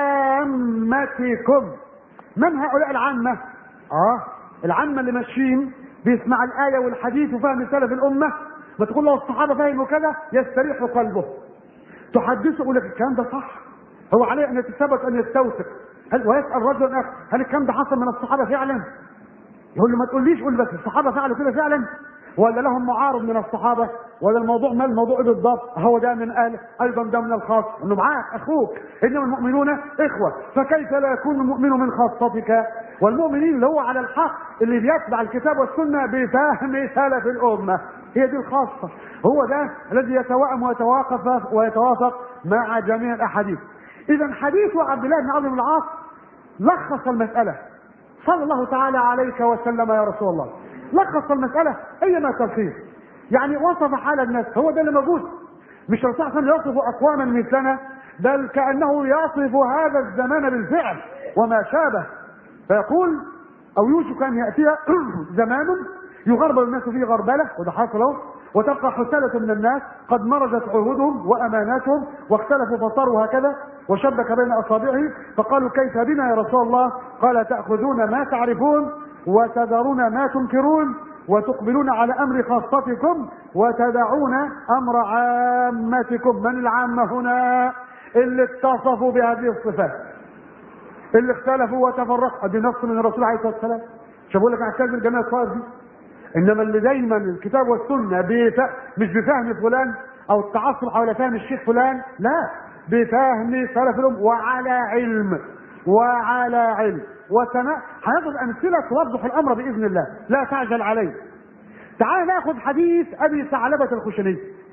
عامتكم. من هؤلاء العامة؟ العامة اللي ماشيين بيسمع الآية والحديث وفهم سلف الأمة، ما تقول له الصحابة فهموا كذا يستريح قلبه، تحدثه يقول لك الكلام ده صح، هو عليه أن يتثبت أن يستوثق، ويسأل رجل آخر هل الكلام ده حصل من الصحابة فعلا؟ يقول له ما تقوليش، قول بس الصحابة فعلوا كده فعلا ولا لهم معارض من الصحابة، ولا الموضوع ما الموضوع بالضبط؟ هو ده من قال ايضا ده من الخاص، انه معاك اخوك، انما المؤمنون اخوة، فكيف لا يكون المؤمن من خاصتك؟ والمؤمنين اللي هو على الحق اللي بيتبع الكتاب والسنة بفهم سلف الامة، هي دي الخاصة، هو ده الذي يتوائم ويتوافق مع جميع الاحاديث. اذا حديث عبد الله بن عمرو بن العاص لخص المسألة، صلى الله تعالى عليك وسلم يا رسول الله، لخص المسألة أيما تلخيص، يعني وصف حال الناس، هو ده اللي موجود، مش الرسول صلى الله عليه وسلم يصف أقواما مثلنا، بل كأنه يصف هذا الزمان بالفعل وما شابه، فيقول أو يوشك أن يأتي زمان يغربل الناس فيه غربلة، وده حصله، وتبقى حسالة من الناس قد مرجت عهودهم وأماناتهم واختلفوا فصاروا هكذا، وشبك بين أصابعه فقالوا كيف بنا يا رسول الله؟ قال تأخذون ما تعرفون وتذرون ما تنكرون وتقبلون على أمر خاصتكم وتدعون أمر عامتكم. من العامة هنا؟ اللي اتصفوا بهذه الصفات، اللي اختلفوا وتفرقوا، دي نص من الرسول عليه الصلاة والسلام. شوفوا لك اعتذر جميع الطائف دي، انما اللي دايما الكتاب والسنة مش بفهم فلان او التعصب حول فهم الشيخ فلان، لا، بفهم سلف الأمة وعلى علم وعلى علم. هنضرب امثله توضح الامر باذن الله، لا تعجل عليه. تعال ناخذ حديث ابي ثعلبة الخشني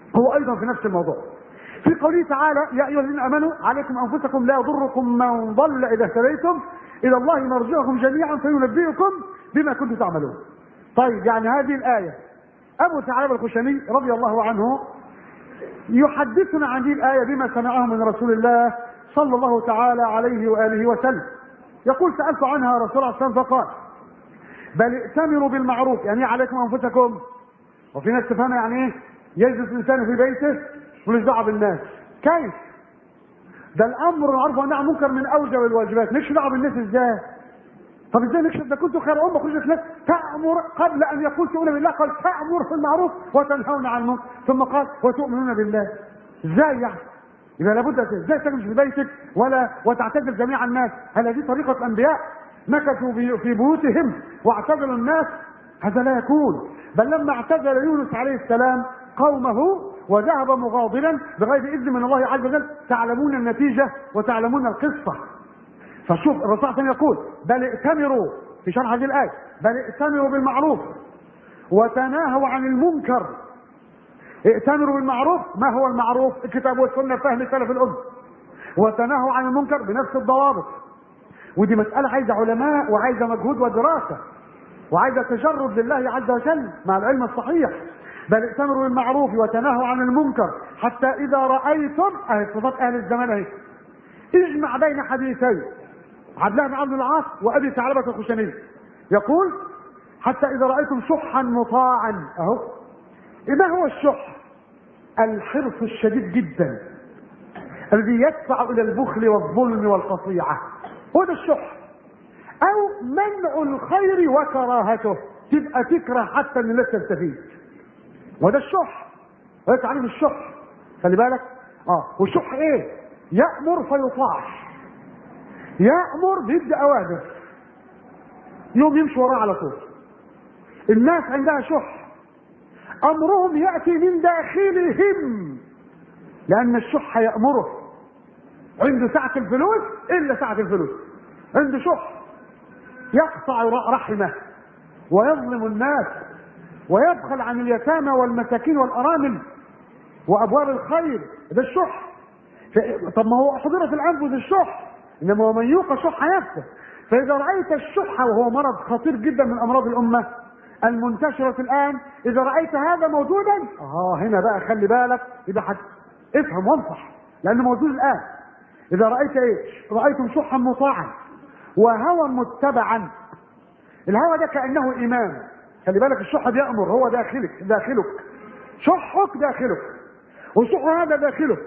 هو ايضا في نفس الموضوع. في قوله تعالى: يا ايها الذين امنوا عليكم انفسكم لا يضركم من ضل اذا اهتديتم الى الله مرجعكم جميعا فينبئكم بما كنتم تعملون. طيب يعني هذه الايه ابو ثعلبة الخشني رضي الله عنه يحدثنا عن هذه الايه بما سمعه من رسول الله صلى الله تعالى عليه واله وسلم. يقول: سالت عنها رسول الله صلى الله عليه وسلم فقال: بل ائتمروا بالمعروف. يعني عليكم انفسكم. وفي ناس تفهم يعني ايه يجلس الانسان في بيته ملوش دعوه بالناس. كيف؟ ده الامر معروف والنهي عن المنكر من اوجب الواجبات. مش دعوه بالناس ازاي؟ طب ازاي نكشف؟ ده كنتم خير امه خرجت الناس تامر قبل ان يقول تؤمنون بالله، قال تامر في المعروف وتنهون عن المنكر، ثم قال وتؤمنون بالله. ازاي يعني؟ اذا لابد ازاي تجلس في بيتك وتعتزل جميع الناس؟ هل هذه طريقه الانبياء؟ مكثوا في بيوتهم واعتزلوا الناس؟ هذا لا يكون. بل لما اعتزل يونس عليه السلام قومه وذهب مغاضبا بغير اذن من الله عز وجل، تعلمون النتيجه وتعلمون القصه. فشوف الرسول صلى الله عليه وسلم يقول: بل ائتمروا في شرح هذه الايه، بل ائتمروا بالمعروف وتناهوا عن المنكر. ائتمروا بالمعروف، ما هو المعروف؟ الكتاب والسنه، فهم سلف الامه. وتناهوا عن المنكر بنفس الضوابط. ودي مساله عايزه علماء وعايزه مجهود ودراسه وعايزه تجرد لله عز وجل مع العلم الصحيح. بل ائتمروا بالمعروف وتناهوا عن المنكر حتى اذا رايتم صفات اهل الزمان اهي. اجمع بين حديثين عبد الله بن عبد العاص وابي ثعلبة الخشني. يقول: حتى اذا رايتم شحا مطاعا. اهو ما هو الشح؟ الحرص الشديد جدا الذي يدفع الى البخل والظلم والقطيعه، هو ده الشح. او منع الخير وكراهته، تبقى تكره حتى ان الناس تستفيد، وده الشح. وده تعريف الشح، خلي بالك. والشح ايه؟ يأمر فيطاع، يأمر بيدي اوامر يوم يمشي وراه على طول. الناس عندها شح، امرهم يأتي من داخلهم، لان الشح يأمره. عنده سعة الفلوس الا سعة الفلوس، عنده شح يقطع رحمه ويظلم الناس ويبخل عن اليتامى والمساكين والارامل وابواب الخير. ده الشح. طب ما هو حضرت الانفس الشح، انما ومن يوق شح نفسه. فاذا رايت الشح وهو مرض خطير جدا من امراض الامه المنتشره الان، اذا رايت هذا موجودا هنا بقى خلي بالك، يبقى افهم وانصح، لانه موجود الان. اذا رايت رايتم شحا مطاعا وهوى متبعا. الهوى ده كانه امام، خلي بالك. الشح بيامر، هو داخلك شحك داخلك، والشح هذا داخلك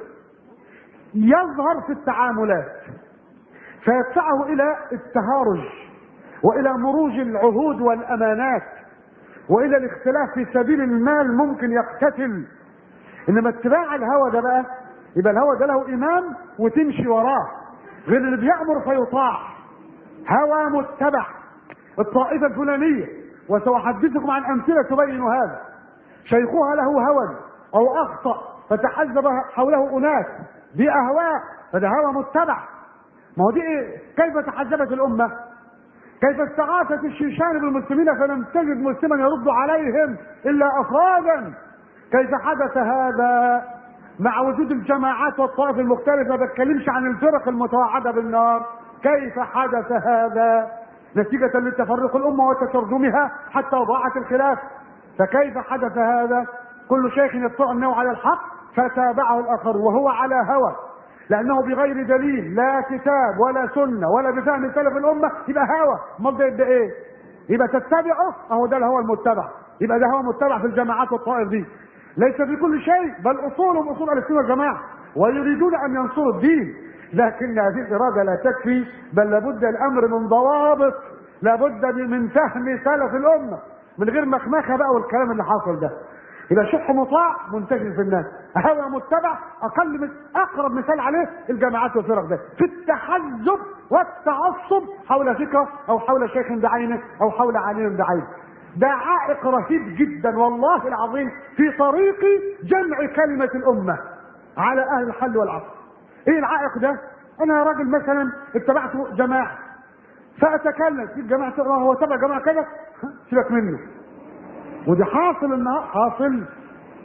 يظهر في التعاملات فيدفعه الى التهارج والى مروج العهود والامانات والى الاختلاف في سبيل المال، ممكن يقتتل. انما اتباع الهوى ده بقى، يبقى الهوى ده له امام وتمشي وراه، غير اللي بيامر فيطاع. هوى متبع، الطائفه الفلانيه، وساحدثكم عن امثله تبين هذا. شيخها له هوى او اخطا فتحزب حوله اناس باهواء، فده هوى متبع. ما هو دي ايه؟ كيف تحزبت الامه؟ كيف استغاثت الشيشان بالمسلمين فلم تجد مسلما يرد عليهم الا افرادا؟ كيف حدث هذا مع وجود الجماعات والطائف المختلفه؟ ما بتكلمش عن الفرق المتوعده بالنار. كيف حدث هذا؟ نتيجه لتفرق الامه وتشرذمها حتى ضاعت الخلاف. فكيف حدث هذا؟ كل شيخ يدعي انه على الحق فتابعه الاخر وهو على هوى، لانه بغير دليل، لا كتاب ولا سنه ولا بفهم سلف الامه، يبقى هوى. امال ده يبقى ايه؟ يبقى تتبعه، اهو ده الهوى المتبع. يبقى ده هوى متبع في الجماعات والطائف دي، ليس في كل شيء، بل اصولهم اصول اهل السنه والجماعه، ويريدون ان ينصروا الدين. لكن هذه الاراده لا تكفي، بل لابد الامر من ضوابط، لابد من فهم سلف الامه، من غير مخمخه بقى والكلام اللي حاصل ده. يبقى شح مطاع منتشر في الناس، هوى متبع اقرب مثال عليه الجماعات والفرق ده، في التحزب والتعصب حول فكره او حول شيخ بعينه او حول عالم بعينه. ده عائق رهيب جدا والله العظيم في طريق جمع كلمه الامه على اهل الحل والعقد. ايه العائق ده؟ انا راجل مثلا اتبعت جماعه فاتكلم في الجماعه، هو تبع جماعه كذا، سيبك منه. ودي حاصل النهار، حاصل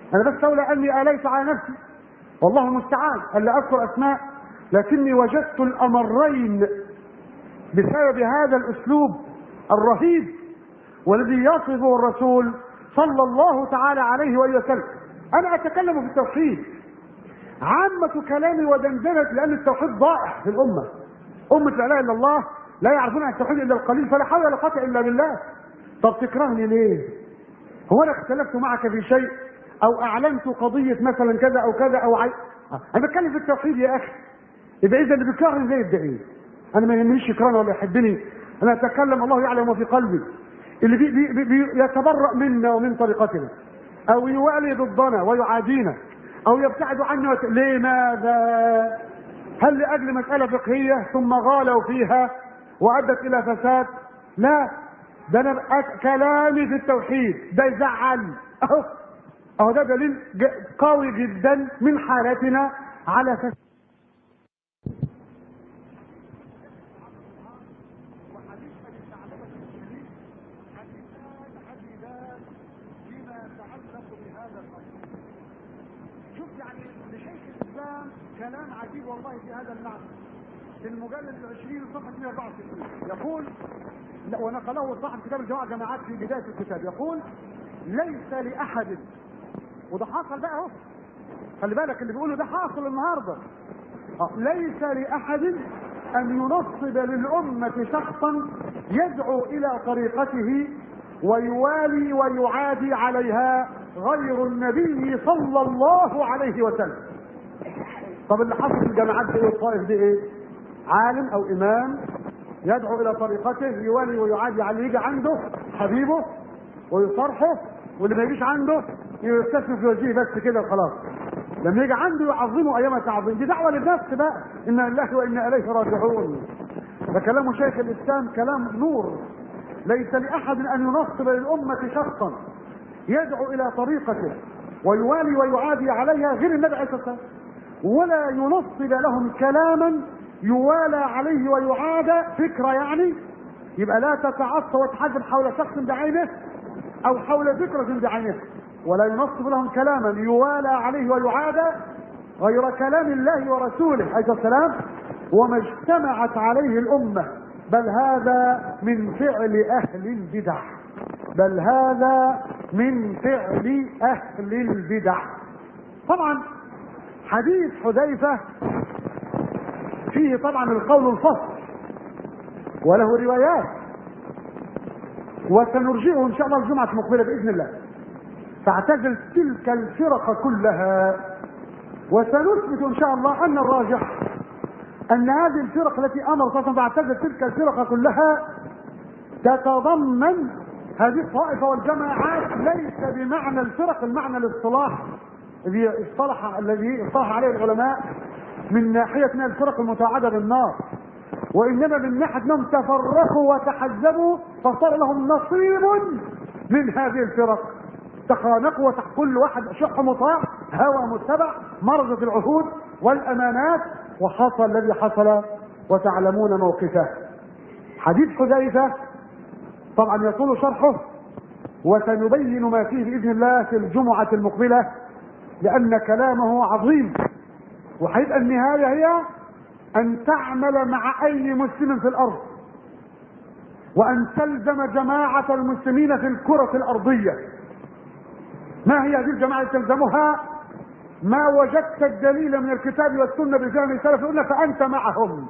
انا بس لولا اني اليت على نفسي والله المستعان الا اذكر اسماء، لكني وجدت الامرين بسبب هذا الاسلوب الرهيب والذي يصفه الرسول صلى الله تعالى عليه واله وسلم. انا اتكلم في التوحيد، عامة كلامي ودندنت، لان التوحيد ضائع في الامه. امه لا اله الا الله لا يعرفون عن التوحيد الا القليل، فلا حول ولا قوه الا بالله. طب تكرهني ليه؟ هو انا اختلفت معك في شيء او اعلنت قضيه مثلا كذا او كذا او انا بتكلم في التوحيد يا اخي. يبقى اذا اللي بيكرهني زي يبدا ايه؟ انا ما يهمنيش يكرهني ولا يحبني، انا اتكلم الله يعلم ما في قلبي. اللي يتبرأ منا ومن طريقتنا او يوالي ضدنا ويعادينا او يبتعد عنا لماذا؟ هل لاجل مساله فقهيه ثم غالوا فيها وادت الى فساد؟ لا، ده انا كلامي في التوحيد ده يزعل. اهو ده دليل قوي جدا من حالتنا على فساد. شوف يعني لشيخ الاسلام كلام عجيب والله في هذا المعنى في المجلد 20 صفحه 164 يقول، ونقله صاحب كتاب الجماعه جماعات في بدايه الكتاب، يقول ليس لاحد، وده حصل بقى اهو، خلي بالك اللي بيقوله ده حاصل النهارده، ليس لاحد ان ينصب للامه شخصا يدعو الى طريقته ويوالي ويعادي عليها غير النبي صلى الله عليه وسلم. طب اللي حصل في الجماعات دي والطائف دي ايه؟ عالم او امام يدعو الى طريقته يوالي ويعادي عليه، يجي عنده حبيبه ويصرحه، واللي ما يجيش عنده يستثني في وجهه بس كده وخلاص. لما يجي عنده يعظمه ايام تعظيم، دي دعوه للنفس بقى، انا لله وانا اليه راجعون. ده كلام شيخ الاسلام كلام نور. ليس لاحد ان ينصب للامه شخصا يدعو الى طريقته ويوالي ويعادي عليها غير النبي عليه الصلاه والسلام، ولا ينصب لهم كلاما يوالى عليه ويعادى فكره، يعني يبقى لا تتعصب وتحجب حول شخص بعينه او حول فكره بعينه، ولا ينصب لهم كلاما يوالى عليه ويعادى غير كلام الله ورسوله عليه السلام وما اجتمعت عليه الامه، بل هذا من فعل اهل البدع، بل هذا من فعل اهل البدع. طبعا حديث حذيفه فيه طبعا القول الفصل وله روايات، وسنرجعه ان شاء الله الجمعه المقبله باذن الله. فاعتزل تلك الفرق كلها، وسنثبت ان شاء الله ان الراجح ان هذه الفرق التي امر صلى الله عليه وسلم فاعتزل تلك الفرق كلها تتضمن هذه الطائفه والجماعات، ليس بمعنى الفرق المعنى الاصطلاح الذي اصطلح عليه العلماء من ناحيه من الفرق المتوعده بالنار، وانما من ناحيه انهم تفرقوا وتحزبوا فصار لهم نصيب من هذه الفرق، تخانقوا كل واحد شح مطاع هوى متبع، مرضت العهود والامانات، وحصل الذي حصل وتعلمون موقفه. حديث حذيفه طبعا يطول شرحه وسنبين ما فيه باذن الله في الجمعه المقبله، لان كلامه عظيم، وهيبقى النهايه هي ان تعمل مع اي مسلم في الارض وان تلزم جماعه المسلمين في الكره الارضيه. ما هي هذه الجماعه اللي تلزمها؟ ما وجدت الدليل من الكتاب والسنه بفهم السلف قلنا فانت معهم،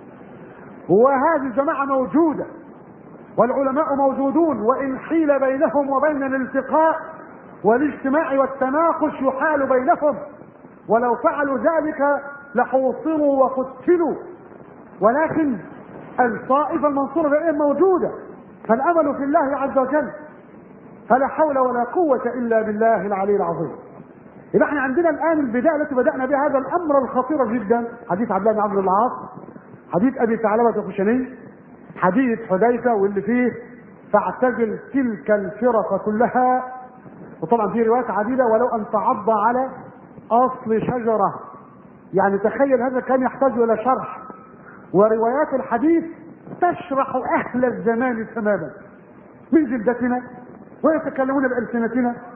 وهذه الجماعه موجوده والعلماء موجودون، وان حيل بينهم وبين الالتقاء والاجتماع والتناقش يحال بينهم، ولو فعلوا ذلك لحوصروا وقتلوا، ولكن الطائفه المنصوره بالإيمان موجوده، فالامل في الله عز وجل، فلا حول ولا قوه الا بالله العلي العظيم. يبقى احنا عندنا الان البدايه التي بدانا بها هذا الامر الخطير جدا، حديث عبد الله بن عمرو بن العاص، حديث ابي ثعلبه الخشني، حديث حذيفه واللي فيه فاعتزل تلك الفرق كلها. وطبعا في روايات عديده ولو ان تعض على اصل شجره، يعني تخيل هذا كان يحتاج الى شرح، وروايات الحديث تشرح اهل الزمان تماما من جلدتنا ويتكلمون بألسنتنا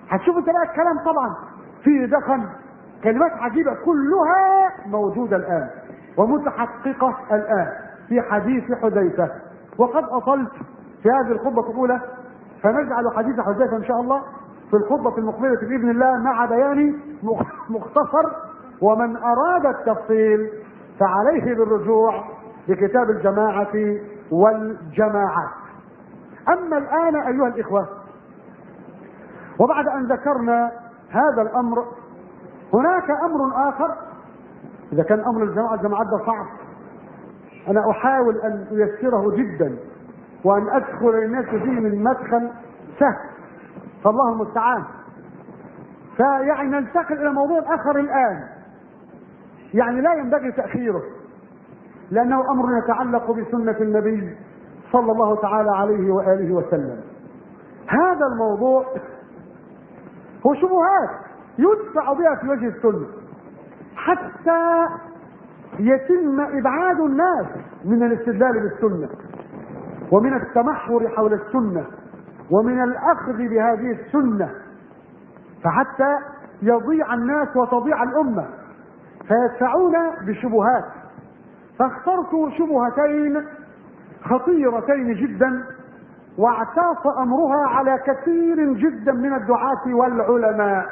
هتشوف انت بقى الكلام طبعا فيه دخن، كلمات عجيبة كلها موجودة الآن ومتحققة الآن في حديث حذيفة. وقد أطلت في هذه الخطبة الأولى، فنجعل حديث حذيفة إن شاء الله في الخطبة المقبلة بإذن الله مع بيان مختصر، ومن أراد التفصيل فعليه بالرجوع لكتاب الجماعة والجماعات. أما الآن أيها الإخوة، وبعد أن ذكرنا هذا الأمر، هناك أمر آخر. إذا كان أمر الجماعات ده صعب، أنا أحاول أن أيسره جدا وأن أدخل الناس فيه من مدخل سهل، فالله المستعان. فيعني ننتقل إلى موضوع آخر الآن، يعني لا ينبغي تأخيره، لأنه أمر يتعلق بسنة النبي صلى الله تعالى عليه وآله وسلم. هذا الموضوع هو شبهات يدفع بها في وجه السنة حتى يتم إبعاد الناس من الاستدلال بالسنة ومن التمحور حول السنة ومن الأخذ بهذه السنة، فحتى يضيع الناس وتضيع الأمة فيدفعون بشبهات. فاخترت شبهتين خطيرتين جدا، واعتاص أمرها على كثير جدا من الدعاة والعلماء،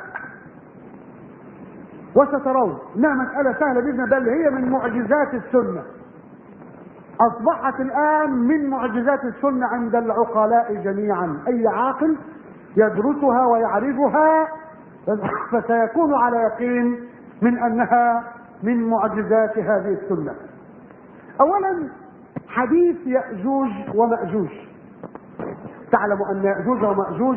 وسترون انها مسألة سهلة بإذن الله، بل هي من معجزات السنة. أصبحت الآن من معجزات السنة عند العقلاء جميعا، أي عاقل يدرسها ويعرفها فسيكون على يقين من أنها من معجزات هذه السنة. أولا حديث يأجوج ومأجوج. تعلم أن يأجوج ومأجوج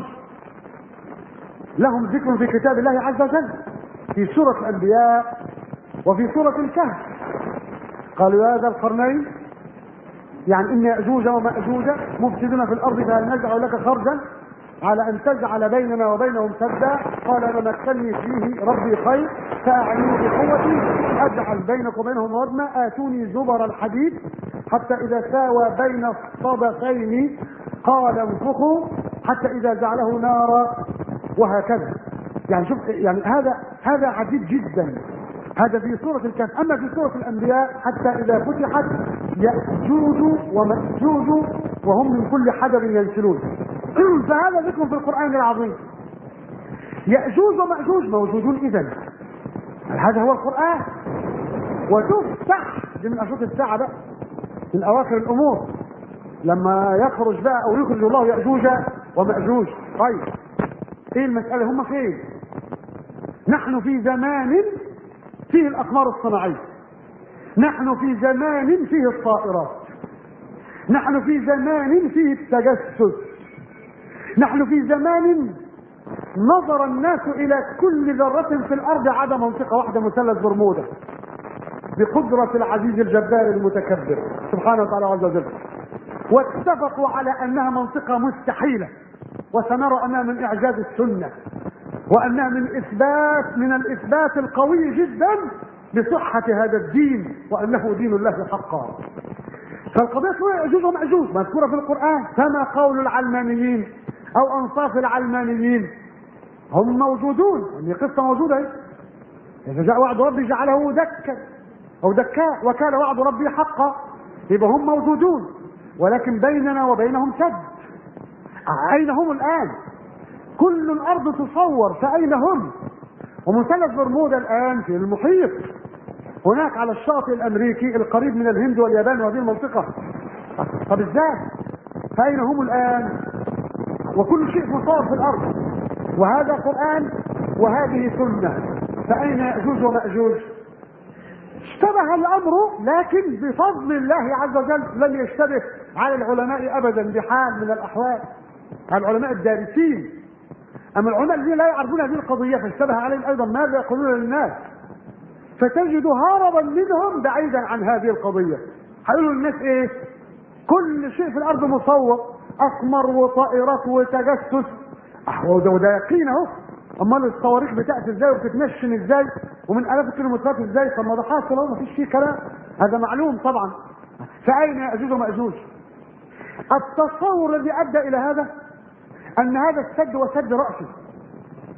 لهم ذكر في كتاب الله عز وجل في سورة الأنبياء وفي سورة الكهف. قالوا يا ذا القرنين، يعني إن يأجوج ومأجوج مفسدون في الأرض فهل نجعل لك خرجا على أن تجعل بيننا وبينهم سدا؟ قال أنا مكنني فيه ربي خير فأعينوا بقوتي أجعل بينكم وبينهم ردما آتوني زبر الحديد حتى إذا ساوى بين الصدفين قال انفخوا حتى إذا جعله نارا، وهكذا. يعني شوف، يعني هذا عجيب جدا. هذا في سورة الكهف. أما في سورة الأنبياء حتى إذا فتحت يأجوج ومأجوج وهم من كل حدب ينسلون. فهذا ذكر في القرآن العظيم. يأجوج ومأجوج موجودون إذن، هذا هو القرآن. وتفتح دي من أشراط الساعة بقى، من أواخر الأمور لما يخرج بقى أو يخرج الله يأجوج ومأجوج. طيب إيه المسألة؟ هم فين؟ نحن في زمان فيه الأقمار الصناعية، نحن في زمان فيه الطائرات، نحن في زمان فيه التجسس، نحن في زمان نظر الناس إلى كل ذرة في الأرض عدا منطقة واحدة، مثلث برمودا، بقدرة العزيز الجبار المتكبر سبحانه وتعالى عز وجل، واتفقوا على أنها منطقة مستحيلة، وسنرى أنها من إعجاز السنة وأنها من الإثبات القوي جدا بصحة هذا الدين وأنه دين الله حقا. فالقضية اسمها يأجوج ومأجوج مذكورة في القرآن. كما قول العلمانيين أو أنصاف العلمانيين، هم موجودون، هي قصة موجودة. إذا جاء وعد ربي جعله دكا أو دكاء وكان وعد ربي حقا، يبقى هم موجودون، ولكن بيننا وبينهم سد. أين هم الآن؟ كل الأرض تصور، فأين هم؟ ومثلث برمودا الآن في المحيط هناك على الشاطئ الأمريكي القريب من الهند واليابان وهذه المنطقة. طب ازاي؟ فأين هم الآن؟ وكل شيء مصور في الأرض، وهذا قرآن وهذه سنة. فأين يأجوج ومأجوج؟ اشتبه الأمر، لكن بفضل الله عز وجل لم يشتبه على العلماء أبدا بحال من الأحوال، على العلماء الدارسين. أما العلماء الذين لا يعرفون هذه القضية فاشتبه عليهم أيضا ماذا يقولون للناس، فتجد هربا منهم بعيدا عن هذه القضية. هيقولوا للناس إيه؟ كل شيء في الأرض مصور، أقمر وطائرات وتجسس، وده يقين أهو. امال الصواريخ بتاعت ازاي وبتتنشن ازاي ومن الاف الكيلومترات ازاي؟ طب ما ده حاصل اهو، مفيش فيه كلام، هذا معلوم طبعا. فاين ياجوج وماجوج؟ التصور الذي ادى الى هذا ان هذا السد هو سد راسي،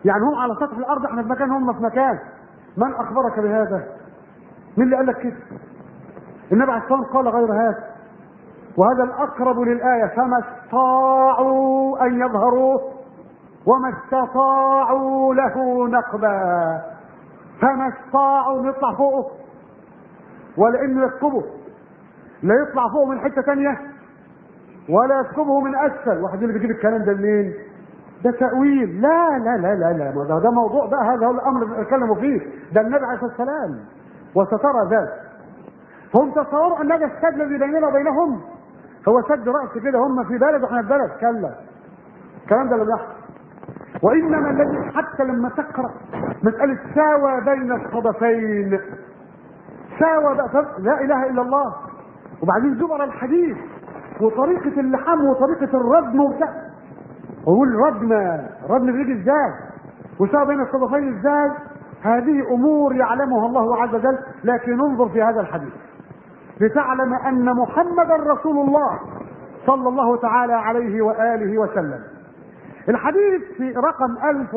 يعني هم على سطح الارض، احنا في مكان هم في مكان. من اخبرك بهذا؟ مين اللي قال لك كده؟ النبي عليه الصلاه والسلام قال غير هذا، وهذا الاقرب للايه: فما استطاعوا ان يظهروه وما استطاعوا له نقبا. فما استطاعوا ان يطلع فوقه ولا انه يسكبه، لا يطلع فوقه من حته ثانيه ولا يسكبه من اسفل. واحد اللي بيجيب الكلام ده منين؟ ده تأويل. لا لا لا لا لا، ده موضوع بقى، هذا هو الامر اللي بنتكلموا فيه، ده النبي عليه الصلاه والسلام وسترى ذلك. هم تصوروا ان هذا السد الذي بيننا وبينهم هو سد رأس كده، هم في بلد واحنا في بلد. كلا، الكلام ده اللي بيحصل. وانما الذي حتى لما تقرا مساله ساوى بين الصدفين، ساوى بقى لا اله الا الله، وبعدين زبر الحديث وطريقه اللحام وطريقه الردم وبتاع، ويقول ردم بيجي ازاي؟ وساوى بين الصدفين ازاي؟ هذه امور يعلمها الله عز وجل. لكن انظر في هذا الحديث لتعلم ان محمدا رسول الله صلى الله تعالى عليه واله وسلم. الحديث في رقم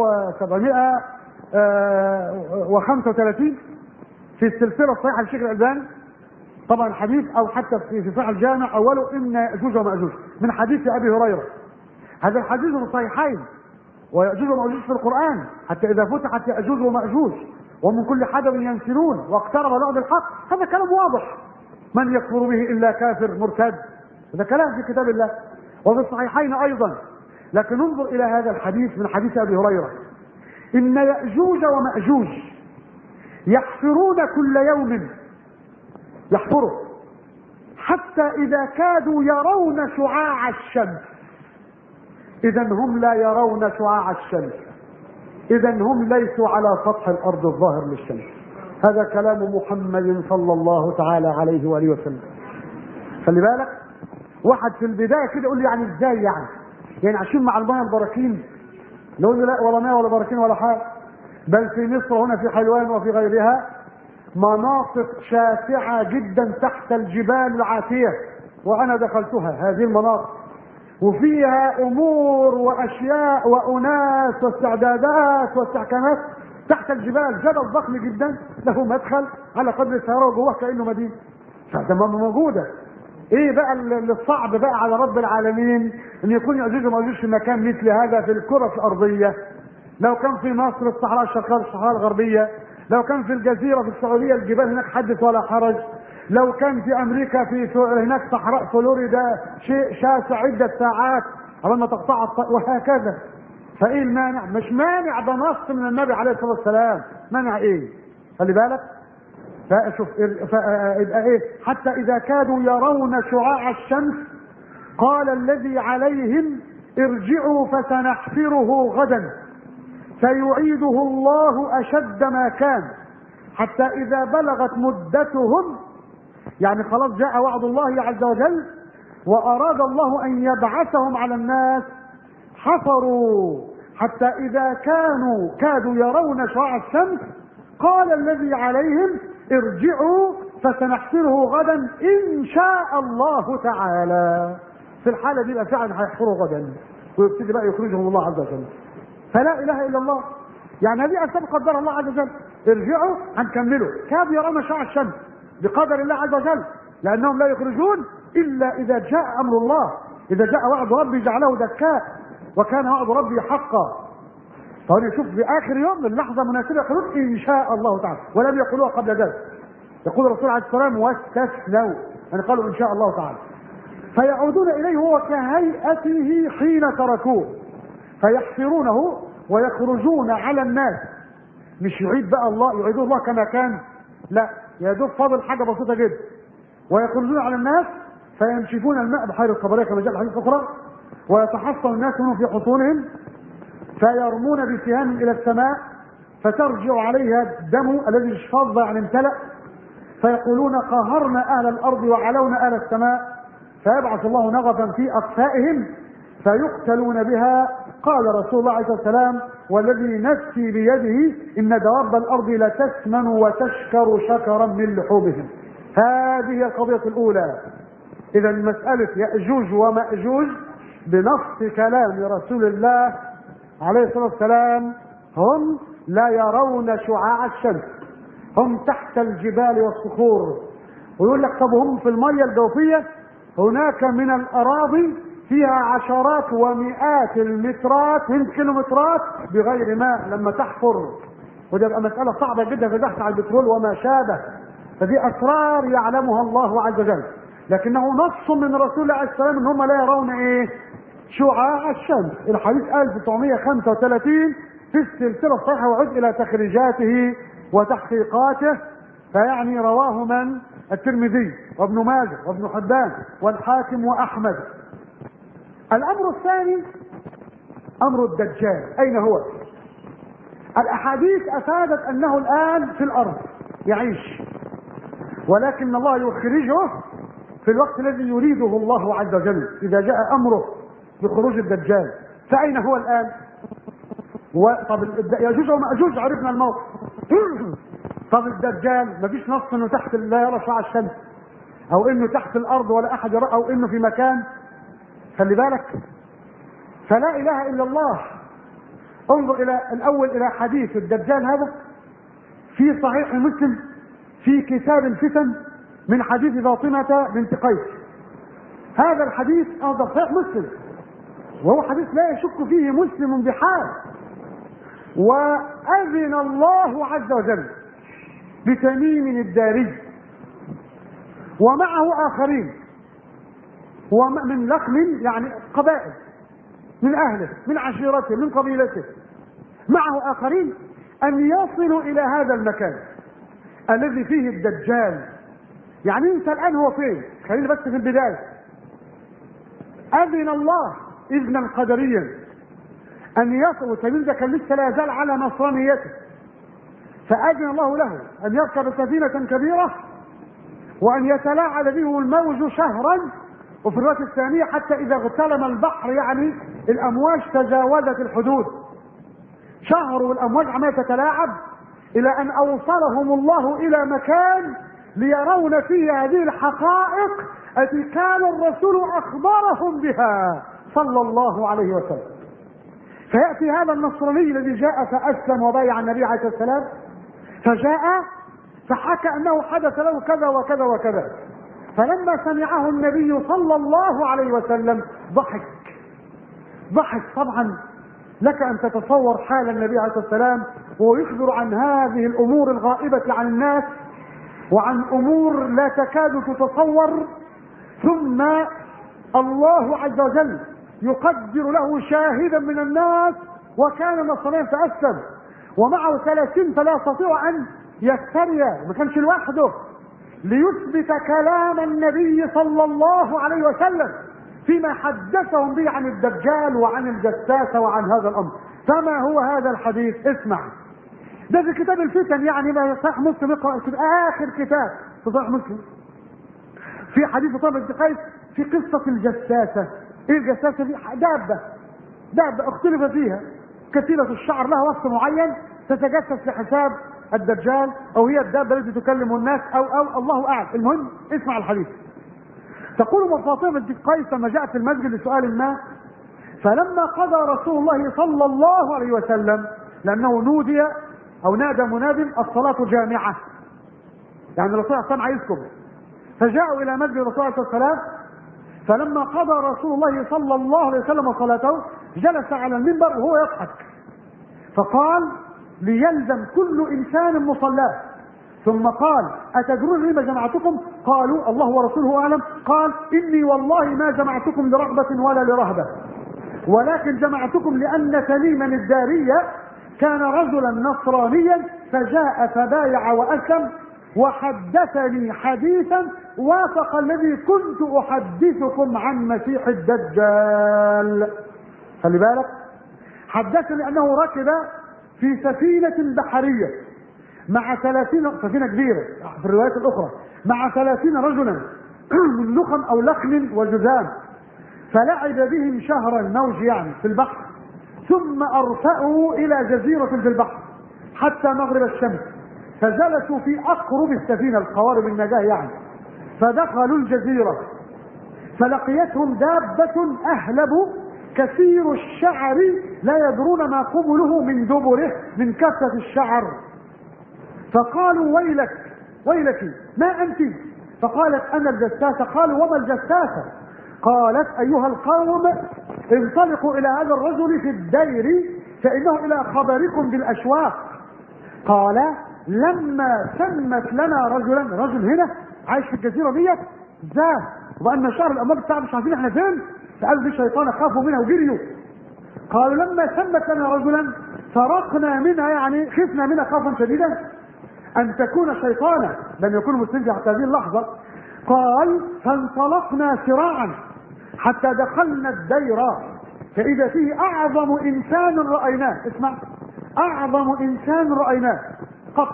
1735 في السلسله الصحيحه للشيخ الالباني. طبعا حديث او حتى في صحيح الجامع اوله ان ياجوج وماجوج من حديث ابي هريره. هذا الحديث في الصحيحين، ويأجوج ومأجوج في القرآن، حتى إذا فتحت يأجوج ومأجوج ومن كل حدب ينسلون واقترب الوعد الحق. هذا كلام واضح، من يكفر به إلا كافر مرتد. هذا كلام في كتاب الله وفي الصحيحين أيضا. لكن انظر إلى هذا الحديث من حديث أبي هريرة: إن يأجوج ومأجوج يحفرون كل يوم، يحفروا حتى إذا كادوا يرون شعاع الشمس. إذا هم لا يرون شعاع الشمس، إذا هم ليسوا على سطح الأرض الظاهر للشمس. هذا كلام محمد صلى الله تعالى عليه وآله وسلم. خلي بالك، واحد في البداية كده يقول لي يعني ازاي يعني عايشين مع الماء البراكين؟ نقول له لا، ولا ماء ولا براكين ولا حاجة، بل في مصر هنا في حلوان وفي غيرها مناطق شاسعة جدا تحت الجبال العاتية، وأنا دخلتها هذه المناطق، وفيها امور واشياء واناس واستعدادات واستحكامات تحت الجبال. جبل ضخم جدا له مدخل على قدر السياره وجواه كانه مدينه، فده موجوده. ايه بقى الصعب بقى على رب العالمين ان يكون يأجوج ومأجوج في مكان مثل هذا في الكره الارضيه؟ لو كان في مصر الصحراء الشرقيه الصحراء الغربيه، لو كان في الجزيره في السعوديه الجبال هناك حدث ولا حرج، لو كان في امريكا في هناك صحراء فلوريدا شيء شاسع عده ساعات قبل ما تقطع وهكذا. فايه المانع؟ مش مانع، ده نص من النبي عليه الصلاه والسلام. مانع ايه؟ خلي بالك. فشوف يبقى ايه؟ حتى اذا كادوا يرون شعاع الشمس قال الذي عليهم ارجعوا فسنحفره غدا سيعيده الله اشد ما كان، حتى اذا بلغت مدتهم، يعني خلاص جاء وعد الله عز وجل واراد الله ان يبعثهم على الناس، حفروا حتى اذا كادوا يرون شعاع الشمس قال الذي عليهم ارجعوا فسنحفره غدا ان شاء الله تعالى. في الحاله دي يبقى فعلا هيحفروا غدا ويبتدي بقى يخرجهم الله عز وجل. فلا اله الا الله، يعني هذه اسباب قدر الله عز وجل. ارجعوا هنكمله. كادوا يرون شعاع الشمس بقدر الله عز وجل، لانهم لا يخرجون الا اذا جاء امر الله، اذا جاء وعد ربي جعله دكاء، وكان وعد ربي حقا. طيب شوف في اخر يوم اللحظه مناسبه يقولون ان شاء الله تعالى، ولم يقولوها قبل ذلك. يقول الرسول عليه الصلاه والسلام واستثنوا، يعني قالوا ان شاء الله تعالى. فيعودون اليه هو كهيئته حين تركوه فيحفرونه ويخرجون على الناس. مش يعيد بقى الله، يعيدوا الله كما كان، لا، يا دوب فاضل حاجه بسيطه جدا. ويخرجون على الناس فينشفون الماء بحير الطبريه كما جاء الحديث الاخرى، ويتحصن الناس منهم في حصونهم فيرمون بسهام الى السماء فترجع عليها الدم الذي اشفض يعني امتلأ، فيقولون قهرنا اهل الارض وعلونا اهل السماء، فيبعث الله نغفا في اقفائهم فيقتلون بها. قال رسول الله عليه الصلاه والسلام والذي نفسي بيده ان دواب الارض لتسمن وتشكر شكرا من لحومهم. هذه القضيه الاولى. اذا مساله ياجوج وماجوج بنص كلام رسول الله عليه الصلاه والسلام هم لا يرون شعاع الشمس، هم تحت الجبال والصخور. ويقول لك طب هم في المية الجوفية هناك من الأراضي فيها عشرات ومئات المترات من كيلومترات بغير ماء لما تحفر، وده يبقى مسألة صعبة جدا في البحث عن البترول وما شابه. فدي أسرار يعلمها الله عز وجل، لكنه نص من رسول الله عليه السلام ان هم لا يرون ايه؟ شعاع الشمس. الحديث 1935 في السلسلة الصحيحة، وعد الى تخريجاته وتحقيقاته، فيعني رواه من؟ الترمذي وابن ماجه وابن حبان والحاكم واحمد. الامر الثاني امر الدجال، اين هو؟ الاحاديث افادت انه الان في الارض يعيش، ولكن الله يخرجه في الوقت الذي يريده الله عز وجل اذا جاء امره بخروج الدجال. فاين هو الان؟ طب ياجوج وماجوج عرفنا الموقف. طب الدجال مفيش نص انه تحت لا يرى شعاع الشمس، او انه تحت الارض ولا احد يرى، او انه في مكان. خلي بالك، فلا اله الا الله. انظر الى الاول الى حديث الدجال هذا في صحيح مسلم في كتاب الفتن من حديث فاطمة بنت قيس. هذا الحديث هذا صحيح مسلم، وهو حديث لا يشك فيه مسلم بحال. وأذن الله عز وجل بتميم الداري ومعه آخرين ومن لخم، يعني قبائل من أهله من عشيرته من قبيلته، معه آخرين، أن يصلوا إلى هذا المكان الذي فيه الدجال. يعني انت الآن هو فين؟ خلينا بس في البداية. أذن الله إذنا قدريا أن يصل، وتميم ده كان لسه لا يزال على نصرانيته، فأذن الله له أن يركب سفينة كبيرة وأن يتلاعب بهم الموج شهرا، وفي الرواية الثانية حتى إذا اغتلم البحر، يعني الأمواج تجاوزت الحدود، شهر والأمواج عمالة تتلاعب، إلى أن أوصلهم الله إلى مكان ليرون فيه هذه الحقائق التي كان الرسول أخبرهم بها صلى الله عليه وسلم. فيأتي هذا النصراني الذي جاء فأسلم وبايع النبي عليه السلام، فجاء فحكى أنه حدث له كذا وكذا وكذا. فلما سمعه النبي صلى الله عليه وسلم ضحك طبعا. لك أن تتصور حال النبي عليه السلام وهو يخبر عن هذه الأمور الغائبة عن الناس وعن أمور لا تكاد تتصور، ثم الله عز وجل يقدر له شاهدا من الناس وكان نصرانيا فأسلم ومعه 30 فلا يستطيع أن يفتري، ما كانش لوحده، ليثبت كلام النبي صلى الله عليه وسلم فيما حدثهم به عن الدجال وعن الجساسة وعن هذا الأمر. فما هو هذا الحديث؟ اسمع، ده في كتاب الفتن، يعني ما صحيح مسلم، اقرأ آخر كتاب في صحيح مسلم في حديث فاطمة بنت قيس في قصة الجساسة. ايه الجساسة دي؟ دابة اختلف فيها، كثيرة الشعر، لها وصف معين تتجسس لحساب الدجال، او هي الدابة التي تكلم الناس، او الله اعلم. المهم اسمع الحديث. تقول فاطمة بنت قيس لما جاءت في المسجد لسؤال ما، فلما قضى رسول الله صلى الله عليه وسلم، لانه نودي او نادى مناد الصلاة جامعة، يعني الرسول صلى الله عليه وسلم عايزكم، فجاءوا الى مسجد الرسول صلى الله عليه وسلم. فلما قضى رسول الله صلى الله عليه وسلم صلاته جلس على المنبر وهو يضحك، فقال ليلزم كل انسان مصلاه، ثم قال اتدرون لما جمعتكم؟ قالوا الله ورسوله اعلم. قال اني والله ما جمعتكم لرغبة ولا لرهبة، ولكن جمعتكم لان تميما الدارية كان رجلا نصرانيا فجاء فبايع واسلم وحدثني حديثا وافق الذي كنت احدثكم عن مسيح الدجال. خلي بالك، حدثني انه ركب في سفينة بحرية مع 30 سفينة كبيرة في الروايات الاخرى مع 30 رجلا من لخم او لخم وجذام، فلعب بهم شهر الموج يعني في البحر، ثم ارفأوا الى جزيرة في البحر حتى مغرب الشمس، فجلسوا في اقرب السفينة القوارب النجاة يعني، فدخلوا الجزيرة فلقيتهم دابة اهلب كثير الشعر لا يدرون ما قبله من دبره من كثرة الشعر. فقالوا ويلك ما أنت؟ فقالت أنا الجساسة. قالوا وما الجساسة؟ قالت أيها القوم انطلقوا إلى هذا الرجل في الدير فإنه إلى خبركم بالأشواق. قال لما سمت لنا رجل هنا عايش في الجزيرة ديت زاه، وأن شعر الأموال بتاعه مش عارفين احنا فين، فقالوا دي شيطانة خافوا منها وجريوا. قالوا لما سمت لنا رجلا فرقنا منها، يعني خفنا منها خوفا شديدا أن تكون شيطانة لم يكون مسلم حتى هذه اللحظة. قال فانطلقنا سراعا حتى دخلنا الدير فإذا فيه أعظم إنسان رأيناه، اسمع، أعظم إنسان رأيناه قط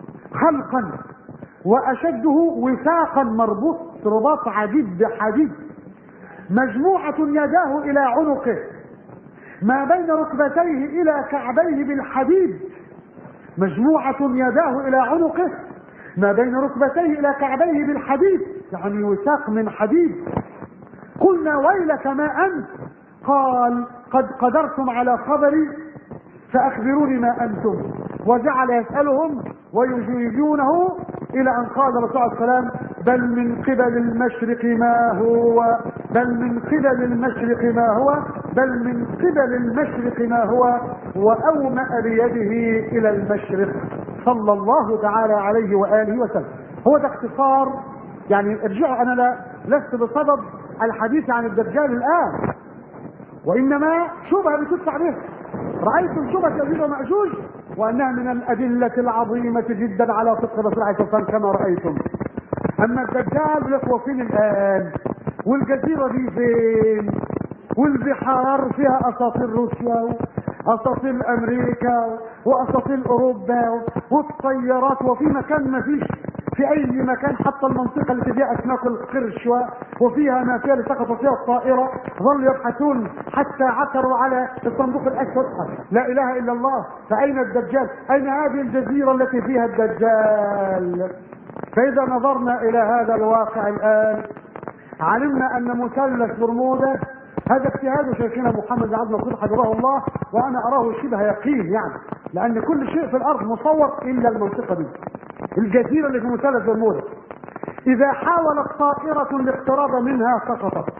خلقا وأشده وثاقا مربوط رباط عجيب بحديد، مجموعة يداه إلى عنقه ما بين ركبتيه إلى كعبيه بالحديد، مجموعة يداه إلى عنقه ما بين ركبتيه إلى كعبيه بالحديد، يعني وثاق من حديد. قلنا ويلك ما أنت؟ قال قد قدرتم على خبري فأخبروني ما أنتم. وجعل يسألهم ويجيبونه إلى أن قال الرسول عليه السلام بل من قبل المشرق ما هو، بل من قبل المشرق ما هو، بل من قبل المشرق ما هو، وأومأ بيده إلى المشرق صلى الله تعالى عليه وآله وسلم. هو ده اختصار، يعني ارجعوا، أنا لست بصدد الحديث عن الدجال الآن، وإنما شبهة بتدفع به. رأيتم شبهة يأجوج ومأجوج وأنها من الأدلة العظيمة جدا على صدق الرسول عليه الصلاة والسلام كما رأيتم. أما الدجال الإخوة فين الآن؟ والجزيرة دي فين؟ والبحار فيها أساطيل روسيا وأساطيل أمريكا وأساطيل أوروبا والطيارات، وفي مكان ما فيش في أي مكان، حتى المنطقة اللي فيها أسماك القرش وفيها ما فيها لسقط فيها الطائرة، ظلوا يبحثون حتى عثروا على الصندوق الأسود. لا إله إلا الله. فأين الدجال؟ أين هذه الجزيرة التي فيها الدجال؟ فإذا نظرنا إلى هذا الواقع الآن علمنا أن مثلث برمودا هذا اجتهاد شيخنا محمد بن عبد الناصر حفظه الله، وانا اراه شبه يقين، يعني لان كل شيء في الارض مصور الا المنطقه دي، الجزيره اللي في مثلث برمودا. اذا حاولت طائره الاقتراب منها سقطت.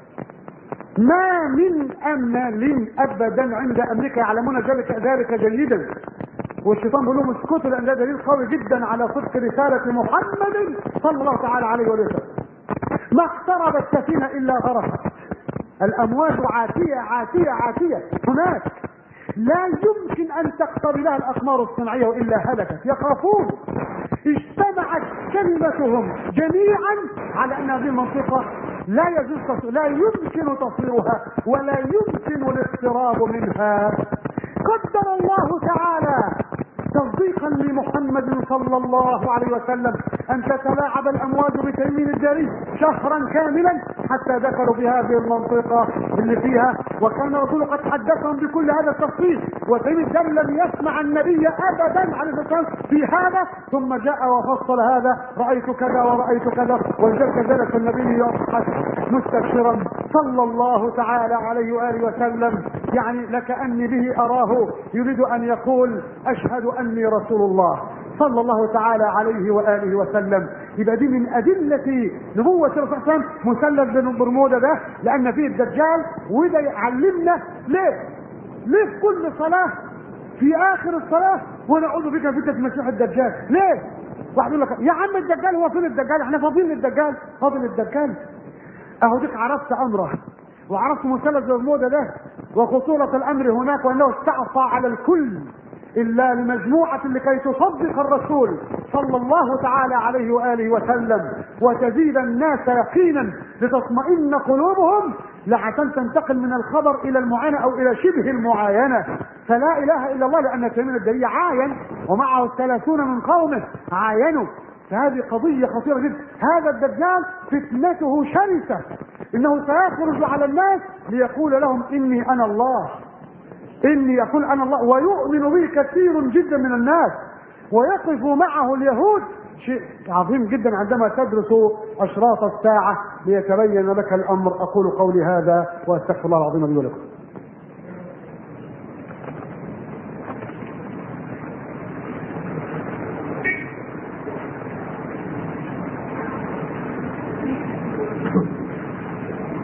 ما من امل ابدا عند امريكا، يعلمون ذلك جيدا، والشيطان بيقول لهم اسكتوا لان ده دليل قوي جدا على صدق رساله محمد صلى الله تعالى عليه وسلم. ما اقتربت السفينه الا غرقت، الامواج عاتيه عاتيه عاتيه هناك، لا يمكن ان تقتربها الاقمار الصناعيه والا هلكت. يخافون، اجتمعت كلمتهم جميعا على ان هذه المنطقه لا يمكن تصويرها ولا يمكن الاقتراب منها. قدر الله تعالى تصديقا لمحمد صلى الله عليه وسلم ان تتلاعب الامواج بتيمين الجري شهرا كاملا حتى دخلوا في هذه المنطقه اللي فيها، وكان الرسول قد حدثهم بكل هذا التفصيل، وتيمين الجري لم يسمع النبي ابدا عليه الصلاه والسلام في هذا، ثم جاء وفصل هذا، رايت كذا ورأيت كذا، وجاء كذلك النبي يضحك مستبشرا صلى الله تعالى عليه واله وسلم، يعني لكأني به اراه يريد ان يقول اشهد اني رسول الله صلى الله تعالى عليه واله وسلم. يبقى دي من ادله نبوه الرسول صلى الله عليه وسلم مثلث برمودا ده، لان فيه الدجال، وده يعلمنا ليه في كل صلاه في اخر الصلاه ونعوذ بك من فتنه المسيح الدجال. ليه؟ واحد يقول لك يا عم الدجال، هو فين الدجال؟ احنا فاضيين للدجال. فاضل الدجال اهو ديك عرفت امره وعرفت مثلث برمودا ده وخطوره الامر هناك، وانه استعصى على الكل الا لمجموعه لكي تصدق الرسول صلى الله تعالى عليه واله وسلم وتزيد الناس يقينا لتطمئن قلوبهم، لعشان تنتقل من الخبر الى المعاينه او الى شبه المعاينه. فلا اله الا الله، لان تيمين الدري عاين ومعه 30 من قومه عاينوا، فهذه قضية خطيرة جدا. هذا الدجال فتنته شرسة، انه سيخرج على الناس ليقول لهم اني انا الله، اني يقول انا الله، ويؤمن به كثير جدا من الناس، ويقف معه اليهود. شيء عظيم جدا عندما تدرس اشراط الساعة ليتبين لك الامر. اقول قولي هذا واستغفر الله العظيم لي ولكم.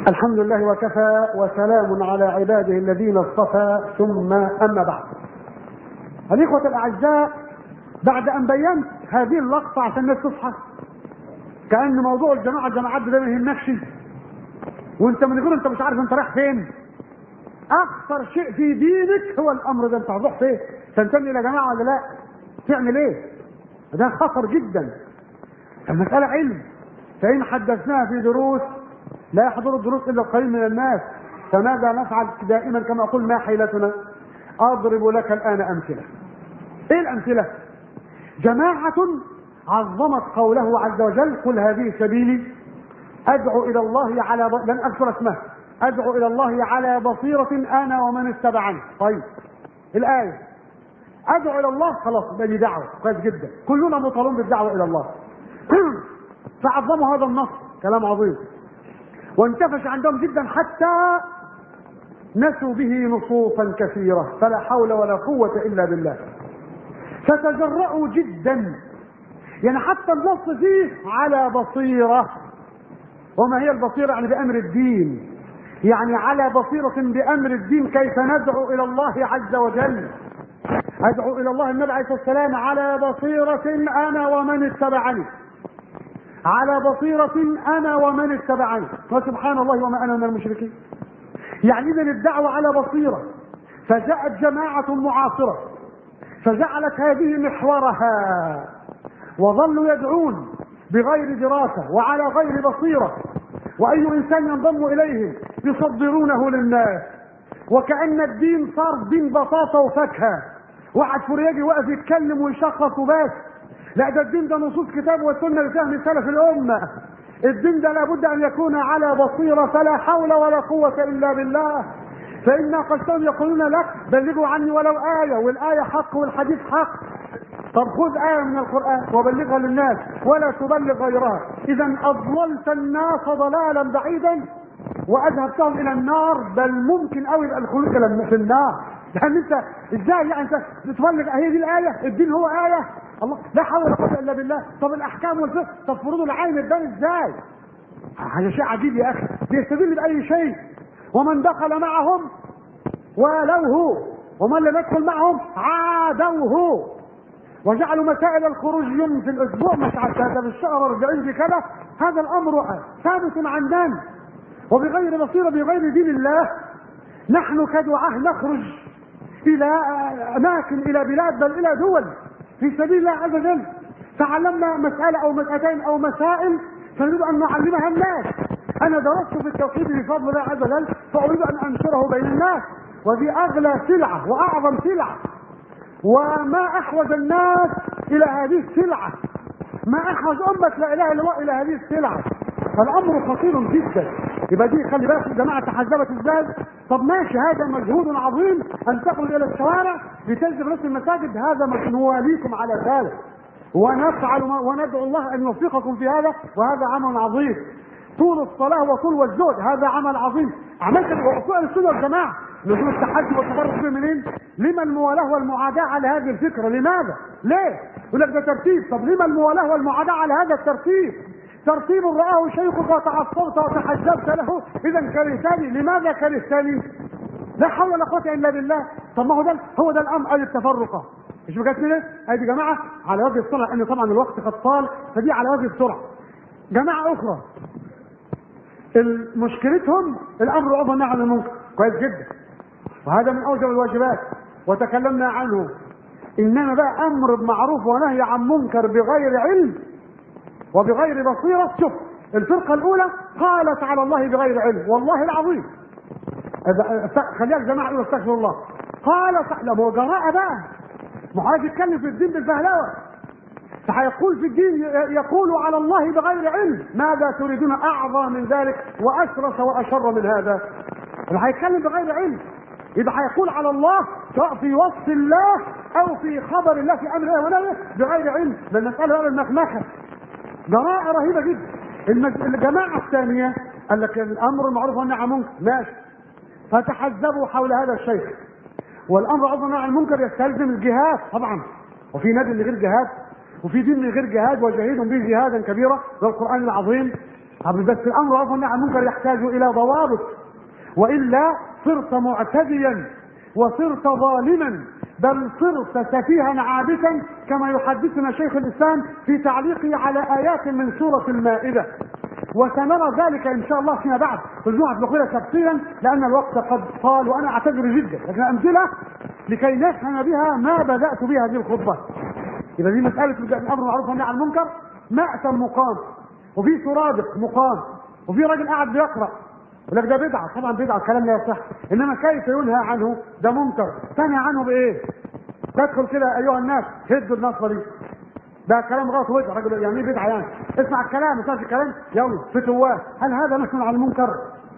الحمد لله وكفى وسلام على عباده الذين اصطفى، ثم أما بعد. الإخوة الأعزاء، بعد أن بينت هذه اللقطة عشان الناس تصحى كأن موضوع الجماعات ده ما يهمكش، وانت من غير انت مش عارف انت رايح فين. اخطر شيء في دينك هو الامر ده، انت هتروح فين؟ تنتمي الى جماعه ولا لا؟ تعمل ايه؟ ده خطر جدا. المسألة علم، فإن حدثناها في دروس لا يحضر الدروس إلا القليل من الناس، فماذا نفعل دائما كما أقول ما حيلتنا؟ أضرب لك الآن أمثلة. إيه الأمثلة؟ جماعة عظمت قوله عز وجل: قل هذه سبيلي أدعو إلى الله على لن أذكر اسمه، أدعو إلى الله على بصيرة أنا ومن اتبعني. طيب الآية أدعو إلى الله، خلاص ده دي دعوة كويس جدا، كلنا مطالبون بالدعوة إلى الله. فعظموا هذا النص، كلام عظيم، وانتفش عندهم جدا حتى نسوا به نصوصا كثيرة، فلا حول ولا قوة إلا بالله. فتجرؤوا جدا، يعني حتى النص فيه على بصيرة. وما هي البصيرة؟ يعني بأمر الدين، يعني على بصيرة بأمر الدين. كيف ندعو إلى الله عز وجل؟ أدعو إلى الله، النبي عليه الصلاة والسلام على بصيرة أنا ومن اتبعني، على بصيرة أنا ومن اتبعني، وسبحان الله وما أنا من المشركين. يعني إذن الدعوة على بصيرة. فجاءت جماعة معاصرة فجعلت هذه محورها، وظلوا يدعون بغير دراسة وعلى غير بصيرة، وأي إنسان ينضم إليهم يصدرونه للناس، وكأن الدين صار دين بساطة وفاكهة. واحد فريجي واقف يتكلم ويشخص وبس. لا، ده الدين ده نصوص كتاب والسنة لفهم سلف الأمة. الدين ده لابد أن يكون على بصيرة، فلا حول ولا قوة إلا بالله. فإن قسم يقولون لك بلغوا عني ولو آية، والآية حق والحديث حق. طب خذ آية من القرآن وبلغها للناس ولا تبلغ غيرها. إذا أضللت الناس ضلالا بعيدا وأذهبتهم إلى النار، بل ممكن أوي يبقى الخلود في النار. يعني أنت إزاي يعني أنت بتبلغ؟ هي دي الآية؟ الدين هو آية؟ الله، لا حول ولا قوة إلا بالله. طب الأحكام والفقه، طب فروض العين الدين إزاي؟ هذا شيء عجيب يا أخي. بيستدل بأي شيء؟ ومن دخل معهم والوه، ومن لم يدخل معهم عادوه، وجعلوا مسائل الخروج يوم في الاسبوع، مش عشان في الشهر 40 في كذا. هذا الامر ثابت عندنا، وبغير بصيره بغير دين الله. نحن كدعاه نخرج الى اماكن، الى بلاد، بل الى دول في سبيل الله عز وجل. تعلمنا مساله او مسألتين او مسائل فنريد ان نعلمها الناس. انا درست في التوحيد بفضل الله عز وجل، فاريد ان انشره بين الناس، ودي اغلى سلعه واعظم سلعه. وما احوج الناس الى هذه السلعه، ما احوج امه لا اله الا الله الى هذه السلعه. فالامر خطير جدا. يبقى دي خلي بالك الجماعه تحزبت ازاي. طب ماشي، هذا مجهود عظيم ان تخرج الى الشوارع لتجذب ناس المساجد، هذا نواليكم على ذلك ونفعل وندعو الله ان يوفقكم في هذا، وهذا عمل عظيم. طول الصلاه وطول والزهد هذا عمل عظيم. عملت اصول السنه والجماعه نزول التحدي والتفرق فيه منين؟ لما الموالاه والمعاداه على هذه الفكره؟ لماذا؟ ليه؟ يقول لك ده ترتيب. طب لما الموالاه والمعاداه على هذا الترتيب؟ ترتيب رآه شيخك وتعصبت وتحجبت له، اذا كرهتني. لماذا كرهتني؟ لا حول ولا قوه الا بالله. طب ما هو ده الامر. ادي التفرقه مش بجد. ادي جماعه على وجه السرعه، لان طبعا الوقت قد طال، فدي على وجه السرعه. جماعه اخرى مشكلتهم الامر والنهي عن المنكر، كويس جدا، وهذا من اوجب الواجبات وتكلمنا عنه. انما بقى امر بمعروف ونهي عن منكر بغير علم وبغير بصيره. شوف الفرقه الاولى قالت على الله بغير علم، والله العظيم. خليها الجماعه يقولوا استغفر الله. قالت، لا هو جراءه بقى، ما عايز يتكلم في الدين بالفهلوه، فهيقول في الدين يقول على الله بغير علم. ماذا تريدون اعظم من ذلك واشرس واشر من هذا؟ اللي هيتكلم بغير علم يبقى هيقول على الله سواء في وصف الله او في خبر الله في امر الله ونهيه بغير علم. ده المساله بقى المخمخه، جراءه رهيبه جدا. الجماعه الثانيه قال لك الامر المعروف والنهي عن المنكر، ماشي، فتحزبوا حول هذا الشيخ. والامر بالمعروف والنهي عن المنكر يستلزم الجهاد طبعا، وفي نادي من غير جهاد، وفي دين من غير جهاد، وجاهدهم به جهادا كبيرا، والقران العظيم. بس الامر بالمعروف والنهي عن المنكر يحتاج الى ضوابط، والا صرت معتديا وصرت ظالما، بل صرت سفيها عابثا، كما يحدثنا شيخ الاسلام في تعليقه على ايات من سوره المائده. وسنرى ذلك ان شاء الله فيما بعد في الجمعه الاخيره تفصيلا، لان الوقت قد طال وانا اعتذر جدا، لكن امثله لكي نفهم بها ما بدات بها هذه الخطبه. يبقى دي مساله الامر بالمعروف والنهي عن المنكر، مأتم مقام، وفي سرادق مقام، وفي راجل قاعد بيقرا يقول لك ده بدعه. طبعا بدعه الكلام لا يصح، انما كيف ينهى عنه؟ ده منكر. تنهى عنه بايه؟ تدخل كده ايها الناس هدوا النصبه دي، ده كلام غلط وبدعه. راجل يعني ايه بدعه؟ يعني اسمع الكلام، ما تسمعش الكلام يومي فتواه. هل هذا نهي عن المنكر؟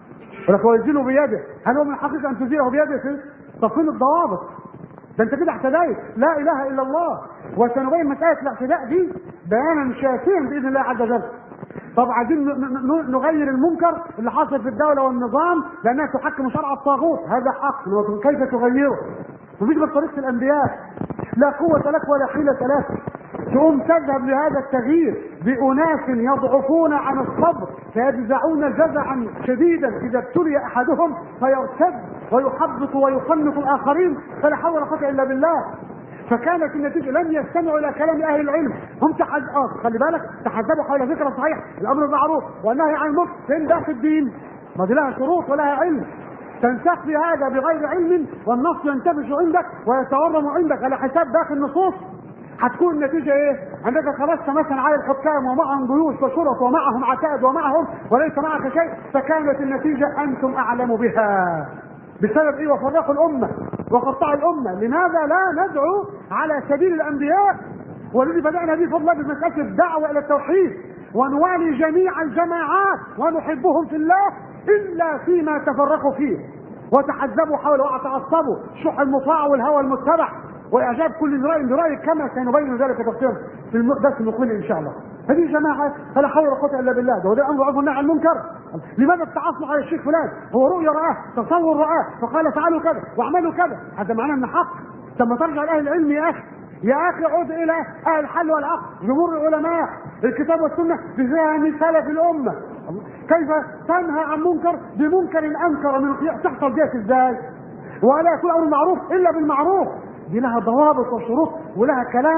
ولك ويزيله بيده، هل هو من الحقيقه ان تزيله بيده؟ تفصيل الضوابط. ده انت كده اعتديت. لا اله الا الله. وسنبين مساله الاعتداء دي بيانا شافيا باذن الله عز وجل. طب عايزين نغير المنكر اللي حاصل في الدوله والنظام لانها تحكم شرع الطاغوت، هذا حق. كيف تغيره؟ مفيش غير طريقه الانبياء. لا قوه لك ولا حيله لك. تقوم تذهب لهذا التغيير باناس يضعفون عن الصبر، فيجزعون جزعا شديدا اذا ابتلي احدهم فيرتد ويحبط ويخنق الاخرين، فلا حول ولا قوه الا بالله. فكانت النتيجه لم يستمعوا الى كلام اهل العلم. هم خلي بالك تحزبوا حول فكره صحيحه، الامر بالمعروف والنهي عن المنكر. فين ده في الدين؟ ما دي لها شروط ولها علم. تنساق في هذا بغير علم والنص ينتبش عندك ويتورم عندك على حساب باقي النصوص، هتكون النتيجه ايه؟ عندك خرجت مثلا على الحكام ومعهم جيوش وشرط ومعهم عتاد ومعهم وليس معك شيء، فكانت النتيجه انتم اعلم بها. بسبب ايه؟ وفرقوا الامه وقطعوا الامه. لماذا لا ندعو على سبيل الانبياء؟ والذي بدانا به فضلا بمساله الدعوه الى التوحيد، ونوالي جميع الجماعات ونحبهم في الله الا فيما تفرقوا فيه وتحزبوا حول وتعصبوا، شح المطاع والهوى المتبع واعجاب كل امرئ برأيه، كما سنبين ذلك تفصيلا في الدرس المقبل ان شاء الله. هذه جماعه فلا حول ولا قوه الا بالله. ده امر بالمعروف والنهي عن المنكر. لماذا التعصب على الشيخ فلان؟ هو رؤيه رآه، تصور رآه، فقال فعلوا كذا واعملوا كذا، هذا معناه ان حق. ثم ترجع لاهل العلم يا اخي، يا اخي عد الى اهل الحل والعقد، جمهور العلماء، الكتاب والسنه بفهم سلف الامه. كيف تنهى عن منكر بمنكر انكر من تحصل ديت ازاي؟ ولا يكون امر معروف الا بالمعروف. دي لها ضوابط وشروط ولها كلام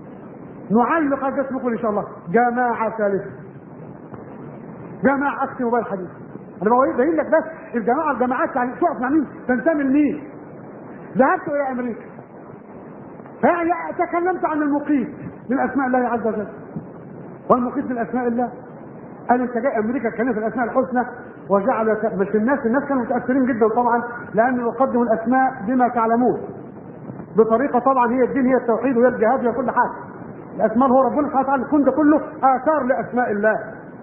نعلق هذا اسمكم ان شاء الله. جماعه ثالثه، جماعه اختم بها الحديث. انا بقول لك بس الجماعات يعني تقف مع مين؟ تنتمي لمين؟ ذهبت الى امريكا فيعني تكلمت عن المقيت من اسماء الله عز وجل، والمقيت من اسماء الله. قال انت جاي امريكا تكلم في الاسماء الحسنى وجعل مش الناس كانوا متاثرين جدا طبعا، لانه يقدم الاسماء بما تعلمون بطريقه طبعا هي الدين هي التوحيد وهي الجهاد وهي كل حاجه. الاسماء هو ربنا سبحانه وتعالى كن ده كله اثار لاسماء الله،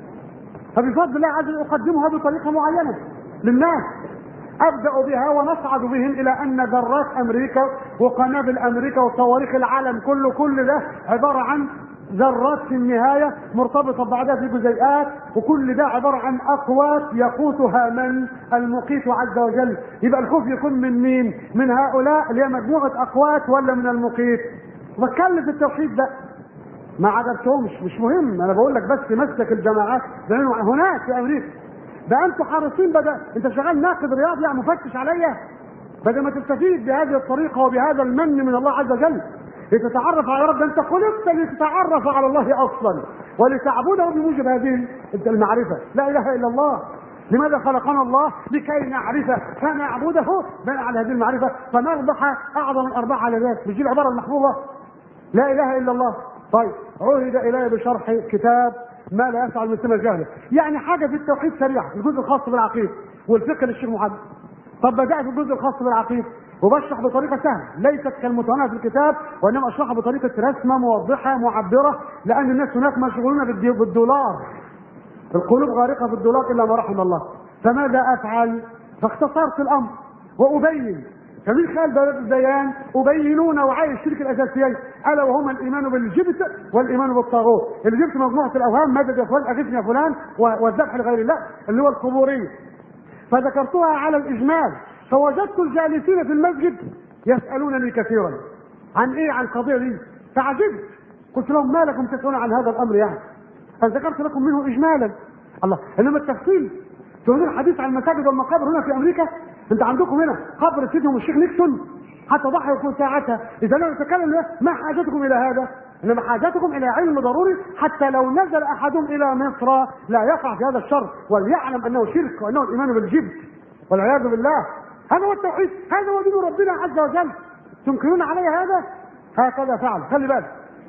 فبفضل الله عز وجل اقدمها بطريقه معينه للناس. ابدا بها ونصعد بهم الى ان ذرات امريكا وقنابل امريكا وصواريخ العالم كل ده عباره عن ذرات في النهايه مرتبطه ببعضها في جزيئات، وكل ده عباره عن اقوات يقوتها من؟ المقيت عز وجل. يبقى الخوف يكون من مين؟ من هؤلاء اللي هي مجموعه اقوات ولا من المقيت؟ بتكلم في التوحيد ده ما عجبتهمش، مش مهم. انا بقول لك بس مسلك الجماعات هناك في امريكا. ده انتوا حريصين، بدا انت شغال ناقد رياضي يعني مفتش عليا، بدل ما تستفيد بهذه الطريقه وبهذا المن من الله عز وجل لتتعرف على رب. انت خلقت لتتعرف على الله اصلا ولتعبده بموجب هذه المعرفه، لا اله الا الله. لماذا خلقنا الله؟ لكي نعرفه فنعبده بناء على هذه المعرفه، فنربح اعظم الارباح على ذلك. مش دي العباره المحفوظه؟ لا اله الا الله. طيب عهد الي بشرح كتاب ما لا يفعل المسلم الجاهل، يعني حاجه في التوحيد سريعه، الجزء الخاص بالعقيده والفقه للشيخ محمد. طب بدات في الجزء الخاص بالعقيده وبشرح بطريقه سهله ليست كالمتناهى في الكتاب، وانما اشرحها بطريقه رسمه موضحه معبره، لان الناس هناك مشغولون بالدولار، القلوب غارقه في الدولار الا ما رحم الله. فماذا افعل؟ فاختصرت الامر وابين، فمن خلال البيان أبين نوعي الشرك الأساسيين، ألا وهما الإيمان بالجبت والإيمان بالطاغوت. الجبت مجموعة الأوهام، مدد يا فلان أغثني يا فلان، والذبح لغير الله اللي هو القبورية. فذكرتها على الإجمال، فوجدت الجالسين في المسجد يسألونني كثيرا عن إيه؟ عن القضية دي. فعجبت، قلت لهم ما لكم تسألون عن هذا الأمر يعني؟ فذكرت لكم منه إجمالا. الله. انما التفصيل تقولون الحديث عن المساجد والمقابر هنا في امريكا، انت عندكم هنا قبر سيدهم الشيخ نيكسون حتى ضحى يكون ساعتها. اذا انا نتكلم ما حاجتكم الى هذا؟ انما حاجتكم الى علم ضروري حتى لو نزل احدهم الى مصر لا يقع في هذا الشر، وليعلم انه شرك وانه الايمان بالجبت والعياذ بالله. هذا هو التوحيد، هذا هو دين ربنا عز وجل. تنكرون علي هذا؟ هكذا فعل. خلي بالك.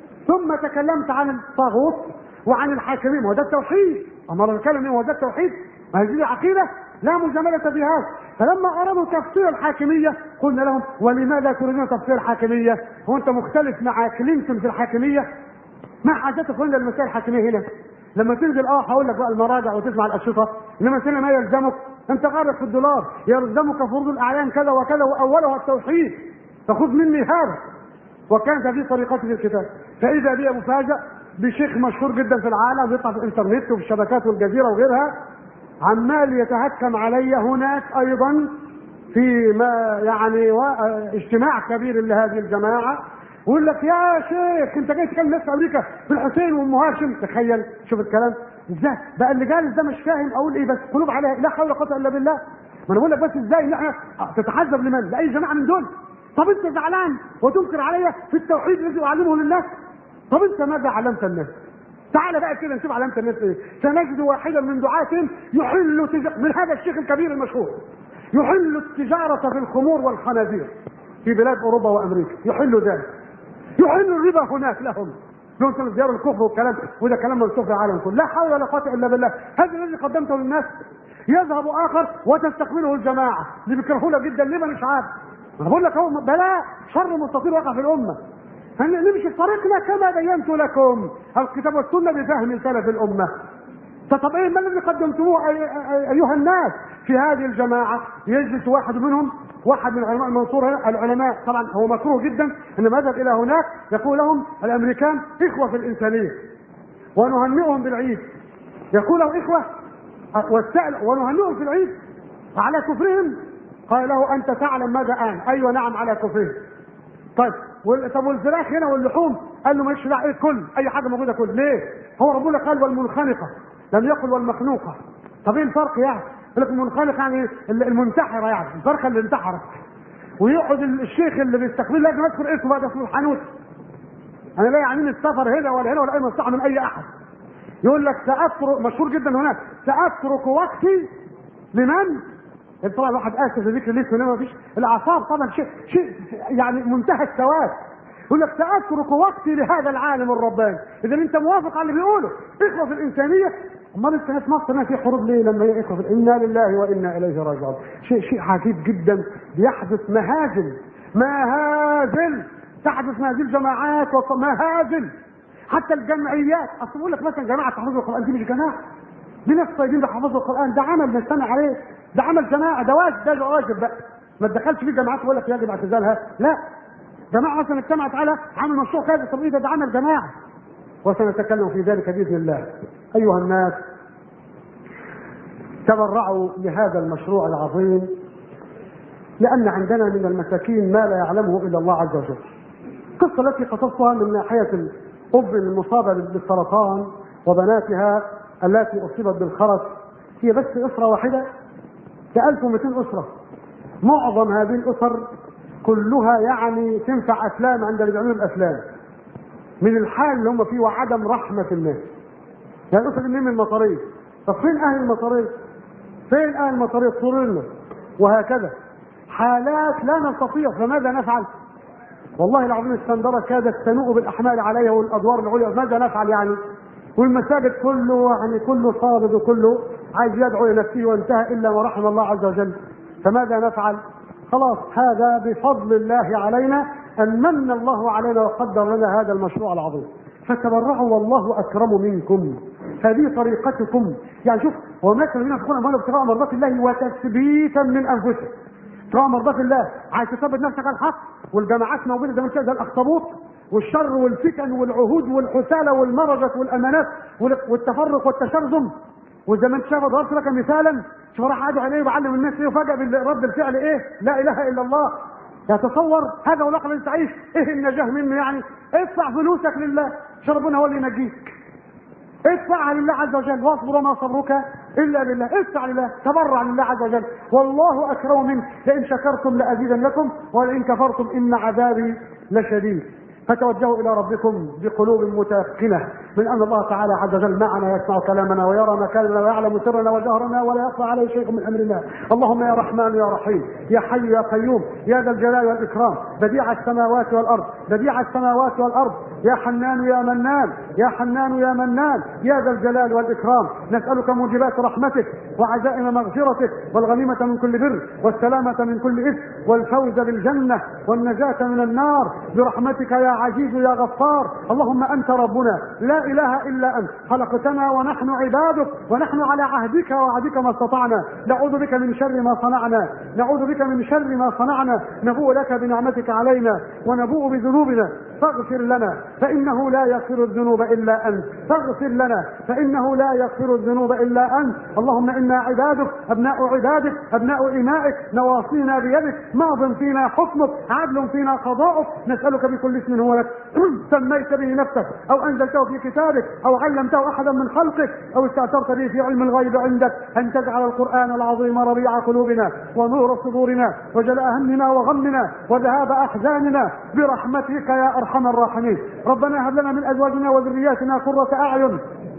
ثم تكلمت عن الطاغوت وعن الحاكمين، وده التوحيد. اما انا بتكلم هو ده التوحيد، ما هي دي عقيده لا مجامله بها. فلما ارادوا تفسير الحاكميه قلنا لهم ولماذا تريدون تفسير الحاكميه؟ هو انت مختلف مع كلينتون في الحاكميه؟ ما حاجتك هنا المسائل الحاكميه هنا؟ لما تنزل هقول لك بقى المراجع وتسمع الاشرطه، انما سنة ما يلزمك انت غارق في الدولار، يلزمك فروض الاعيان كذا وكذا واولها التوحيد، فخذ مني هذا. وكانت هذه طريقته في الكتاب. فاذا بي مفاجأ بشيخ مشهور جدا في العالم بيطلع في الانترنت وفي الشبكات والجزيره وغيرها، عمال يتهكم علي هناك ايضا في ما يعني اجتماع كبير لهذه الجماعه، ويقول لك يا شيخ انت جاي تكلم ناس في امريكا بالحسين وام هاشم. تخيل شوف الكلام ازاي بقى. اللي جالس ده مش فاهم اقول ايه، بس قلوب عليها لا حول ولا قوه الا بالله. ما انا بقول لك بس ازاي ان احنا تتحزب لمن؟ لاي جماعه من دول. طب انت زعلان وتنكر عليا في التوحيد الذي اعلمه للناس؟ طب انت ماذا علمت الناس؟ تعال بقى كده نشوف علامه الناس ايه. سنجد واحدا من دعاتهم يحل من هذا الشيخ الكبير المشهور يحل التجاره في الخمور والخنازير في بلاد اوروبا وامريكا، يحل ذلك، يحل الربا هناك لهم دول ديار الكفر والكلام، وده كلام منسوخ في العالم كله. لا حول ولا قوه الا بالله. هذا الذي قدمته للناس. يذهب اخر وتستقبله الجماعه اللي بيكرهونا جدا. ليه؟ مش عارف. انا بقول لك هو بلاء شر مستطيل وقع في الامه. نمشي في طريقنا كما بينت لكم الكتاب والسنه بفهم سلف الامه. طب ايه ما الذي قدمتموه ايها الناس في هذه الجماعه؟ يجلس واحد منهم، واحد من العلماء المنصور هنا، العلماء طبعا هو مكروه جدا انما يذهب الى هناك يقول لهم الامريكان اخوه في الانسانيه ونهنئهم بالعيد. يقول له اخوه ونهنئهم في العيد على كفرهم. قال له انت تعلم ماذا ان؟ ايوه نعم على كفرهم. طيب طب والفراخ هنا واللحوم؟ قال له ماليش دعوه، كل اي حاجه موجوده كل. ليه؟ هو ربنا قال والمنخنقه لم يقل والمخنوقه. طب ايه الفرق يعني؟ يقول لك المنخنقه يعني المنتحره، يعني الفرخه اللي انتحرت. ويقعد الشيخ اللي بيستقبل لازم اذكر اسمه بقى، اسمه الحانوت. انا لا يعنيني السفر هنا ولا هنا ولا اي مصلحه من اي احد. يقول لك ساترك، مشهور جدا هناك، ساترك وقتي لمن؟ طبعا الواحد اسف لذكر الاسم انما مفيش الاعصاب طبعا شيء يعني منتهى السواد. يقول لك ساترك وقتي لهذا العالم الرباني. اذا انت موافق على اللي بيقوله اخوه في الانسانيه، امال انت في مصر هنا في حروب ليه لما هي اخوه؟ انا لله وانا اليه راجعون. شيء عجيب جدا بيحدث. مهازل تحدث من هذه الجماعات مهازل. حتى الجمعيات، اصل بقول لك مثلا جماعه تحفظ القران دي مش جماعه، دي ناس طيبين بيحفظوا القران، ده عمل نستمع عليه، ده عمل جماعه، ده واجب بقى. ما تدخلش فيه جماعات ويقول لك يجب اعتزالها، لا. جماعه مثلا اجتمعت على عمل مشروع كذا، طب ايه ده عمل جماعه. وسنتكلم في ذلك باذن الله. ايها الناس تبرعوا لهذا المشروع العظيم، لان عندنا من المساكين ما لا يعلمه الا الله عز وجل. القصه التي قصصتها من ناحيه الاب المصابه بالسرطان وبناتها التي اصيبت بالخرس، هي بس اسره واحده، 1200 اسره. معظم هذه الاسر كلها يعني تنفع افلام عند اللي بيعملوا الافلام من الحال اللي هم فيه وعدم رحمه الناس. يعني الاسره دي من المطاريه. طب فين اهل المطاريه؟ فين اهل المطاريه؟ صورنا. وهكذا حالات لا نستطيع. فماذا نفعل؟ والله العظيم السندره كادت تنوء بالاحمال عليها والادوار العليا. ماذا نفعل يعني؟ والمساجد كله يعني كله صابد وكله عايز يدعو الى نفسه وانتهى الا ما رحم الله عز وجل. فماذا نفعل؟ خلاص هذا بفضل الله علينا ان من الله علينا وقدر لنا هذا المشروع العظيم. فتبرعوا والله اكرم منكم. هذه طريقتكم. يعني شوف، وما كان لنا تكون اموالهم ابتغاء مرضات الله وتثبيتا من انفسهم. ابتغاء مرضات الله، عايز تثبت نفسك على الحق، والجماعات موجوده زي ما انت، زي الاخطبوط والشر والفتن والعهود والحسالة والمرجة والامانات والتفرق والتشرذم. وزي ما انت شايف ضربت لك مثالا، شوف راح ادعو عليه وعلم الناس ايه وفاجئ برد الفعل ايه؟ لا اله الا الله. يتصور هذا هو الواقع اللي انت عايش. ايه النجاه منه يعني؟ ادفع فلوسك لله، ربنا هو اللي ينجيك. ادفعها لله عز وجل، واصبر وما صبرك الا بالله. ادفع لله، تبرع لله عز وجل، والله اكرم منك، لئن شكرتم لازيدنكم ولئن كفرتم ان عذابي لشديد. فتوجهوا الى ربكم بقلوب متيقنه من ان الله تعالى عز وجل معنا، يسمع كلامنا ويرى مكاننا ويعلم سرنا وجهرنا ولا يخفى عليه شيء من امرنا. اللهم يا رحمن يا رحيم يا حي يا قيوم يا ذا الجلال والاكرام، بديع السماوات والارض، بديع السماوات والارض، يا حنان يا منان، يا حنان يا منان، يا ذا الجلال والاكرام، نسالك موجبات رحمتك وعزائم مغفرتك والغنيمه من كل بر والسلامه من كل اثم والفوز بالجنه والنجاه من النار برحمتك يا عزيز يا غفار. اللهم انت ربنا لا اله الا انت، خلقتنا ونحن عبادك ونحن على عهدك ووعدك ما استطعنا، نعوذ بك من شر ما صنعنا، نعوذ بك من شر ما صنعنا، نبوء لك بنعمتك علينا ونبوء بذنوبنا، فاغفر لنا فانه لا يغفر الذنوب الا انت، فاغفر لنا فانه لا يغفر الذنوب الا انت. اللهم انا عبادك ابناء عبادك ابناء امائك، نواصينا بيدك، ماض فينا حكمك، عدل فينا قضاؤك، نسالك بكل اسم هو لك سميت به نفسك او انزلته في كتابك او علمته احدا من خلقك او استاثرت به في علم الغيب عندك ان تجعل القران العظيم ربيع قلوبنا ونور صدورنا وجلاء همنا وغمنا وذهاب احزاننا برحمتك يا ارحم الراحمين. ربنا هب لنا من ازواجنا وذرياتنا قرة اعين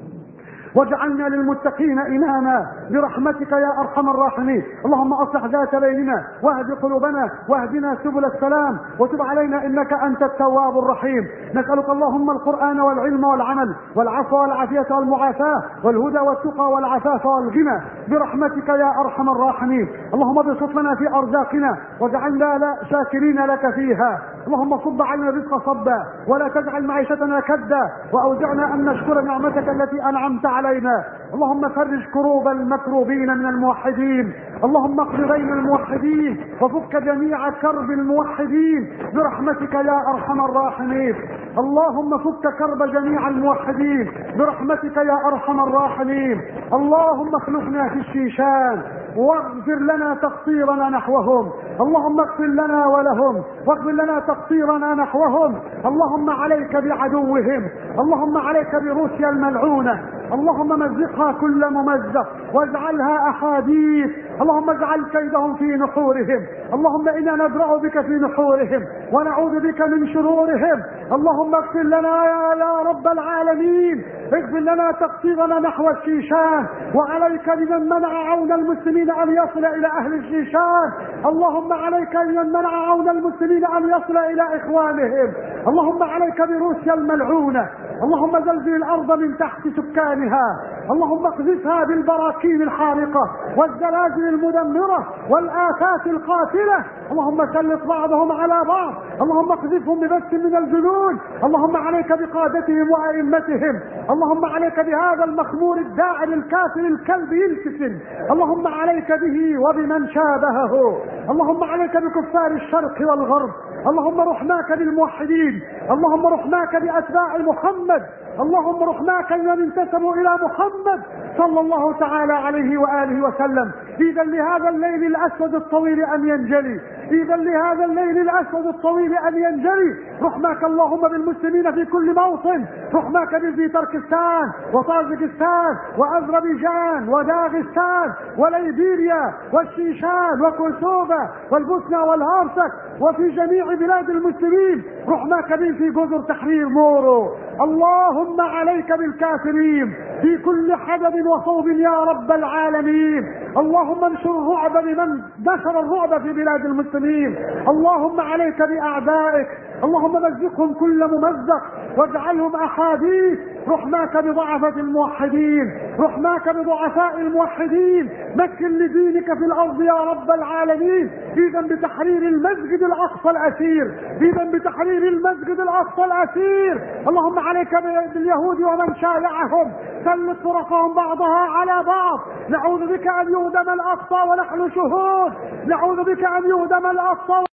واجعلنا للمتقين إماما برحمتك يا أرحم الراحمين. اللهم أصلح ذات بيننا واهد قلوبنا واهدنا سبل السلام وتب علينا إنك أنت التواب الرحيم. نسألك اللهم القرآن والعلم والعمل والعفو والعافية والمعافاة والهدى والتقى والعفاف والغنى برحمتك يا أرحم الراحمين. اللهم ابسط لنا في أرزاقنا واجعلنا شاكرين لك فيها. اللهم صب علينا الرزق صبا ولا تجعل معيشتنا كدا وأوزعنا أن نشكر نعمتك التي أنعمت علينا. اللهم فرج كروب المكروبين من الموحدين، اللهم اقض بين الموحدين وفك جميع كرب الموحدين برحمتك يا ارحم الراحمين. اللهم فك كرب جميع الموحدين برحمتك يا ارحم الراحمين. اللهم اخلفنا في الشيشان واغفر لنا تقصيرنا نحوهم، اللهم اغفر لنا ولهم واغفر لنا تقصيرنا نحوهم. اللهم عليك بعدوهم، اللهم عليك بروسيا الملعونة، اللهم مزقها كل ممزق واجعلها احاديث، اللهم اجعل كيدهم في نحورهم. اللهم انا ندرأ بك في نحورهم ونعوذ بك من شرورهم. اللهم اغفر لنا يا رب العالمين، اغفر لنا تقصيرنا نحو الشيشان وعليك بمن منع عون المسلمين ان يصل الى اهل الشيشان. اللهم عليك بمن منع عون المسلمين ان يصل الى اخوانهم. اللهم عليك بروسيا الملعونة، اللهم زلزل الارض من تحت سكانها، اللهم اقذفها بالبراكين الحارقة والزلازل المدمرة والآفات القاتلة. اللهم سلط بعضهم على بعض، اللهم اقذفهم ببث من الجنون. اللهم عليك بقادتهم وأئمتهم، اللهم عليك بهذا المخمور الداعي الكافر الكلب يلتسم، اللهم عليك به وبمن شابهه. اللهم عليك بكفار الشرق والغرب، اللهم رحماك بالموحدين، اللهم رحماك بأتباع محمد، اللهم رحماك بمن انتسبوا إلى محمد صلى الله تعالى عليه وآله وسلم. إذا لهذا الليل الأسود الطويل أن ينجلي، إذا لهذا الليل الأسود الطويل أن ينجلي. رحماك اللهم بالمسلمين في كل موطن، رحماك في تركستان وطاجكستان وأذربيجان وداغستان وليبيريا والشيشان وكوسوفا والبوسنة والهرسك وفي جميع بلاد المسلمين، رحماك به في جزر تحرير مورو. اللهم عليك بالكافرين في كل حدب وصوب يا رب العالمين. اللهم انشر الرعب بمن نشر الرعب في بلاد المسلمين. اللهم عليك بأعدائك، اللهم مزقهم كل ممزق واجعلهم أحاديث. رحماك بضعفة الموحدين، رحماك بضعفاء الموحدين، مكن لدينك في الأرض يا رب العالمين. إذا بتحرير المسجد الأقصى الأسير، إذا بتحرير المسجد الأقصى الأسير. اللهم عليك باليهود ومن شايعهم، سلط فرقهم بعضها على بعض. نعوذ بك أن يهدم الأقصى ونحن شهود، نعوذ بك أن يهدم الأقصى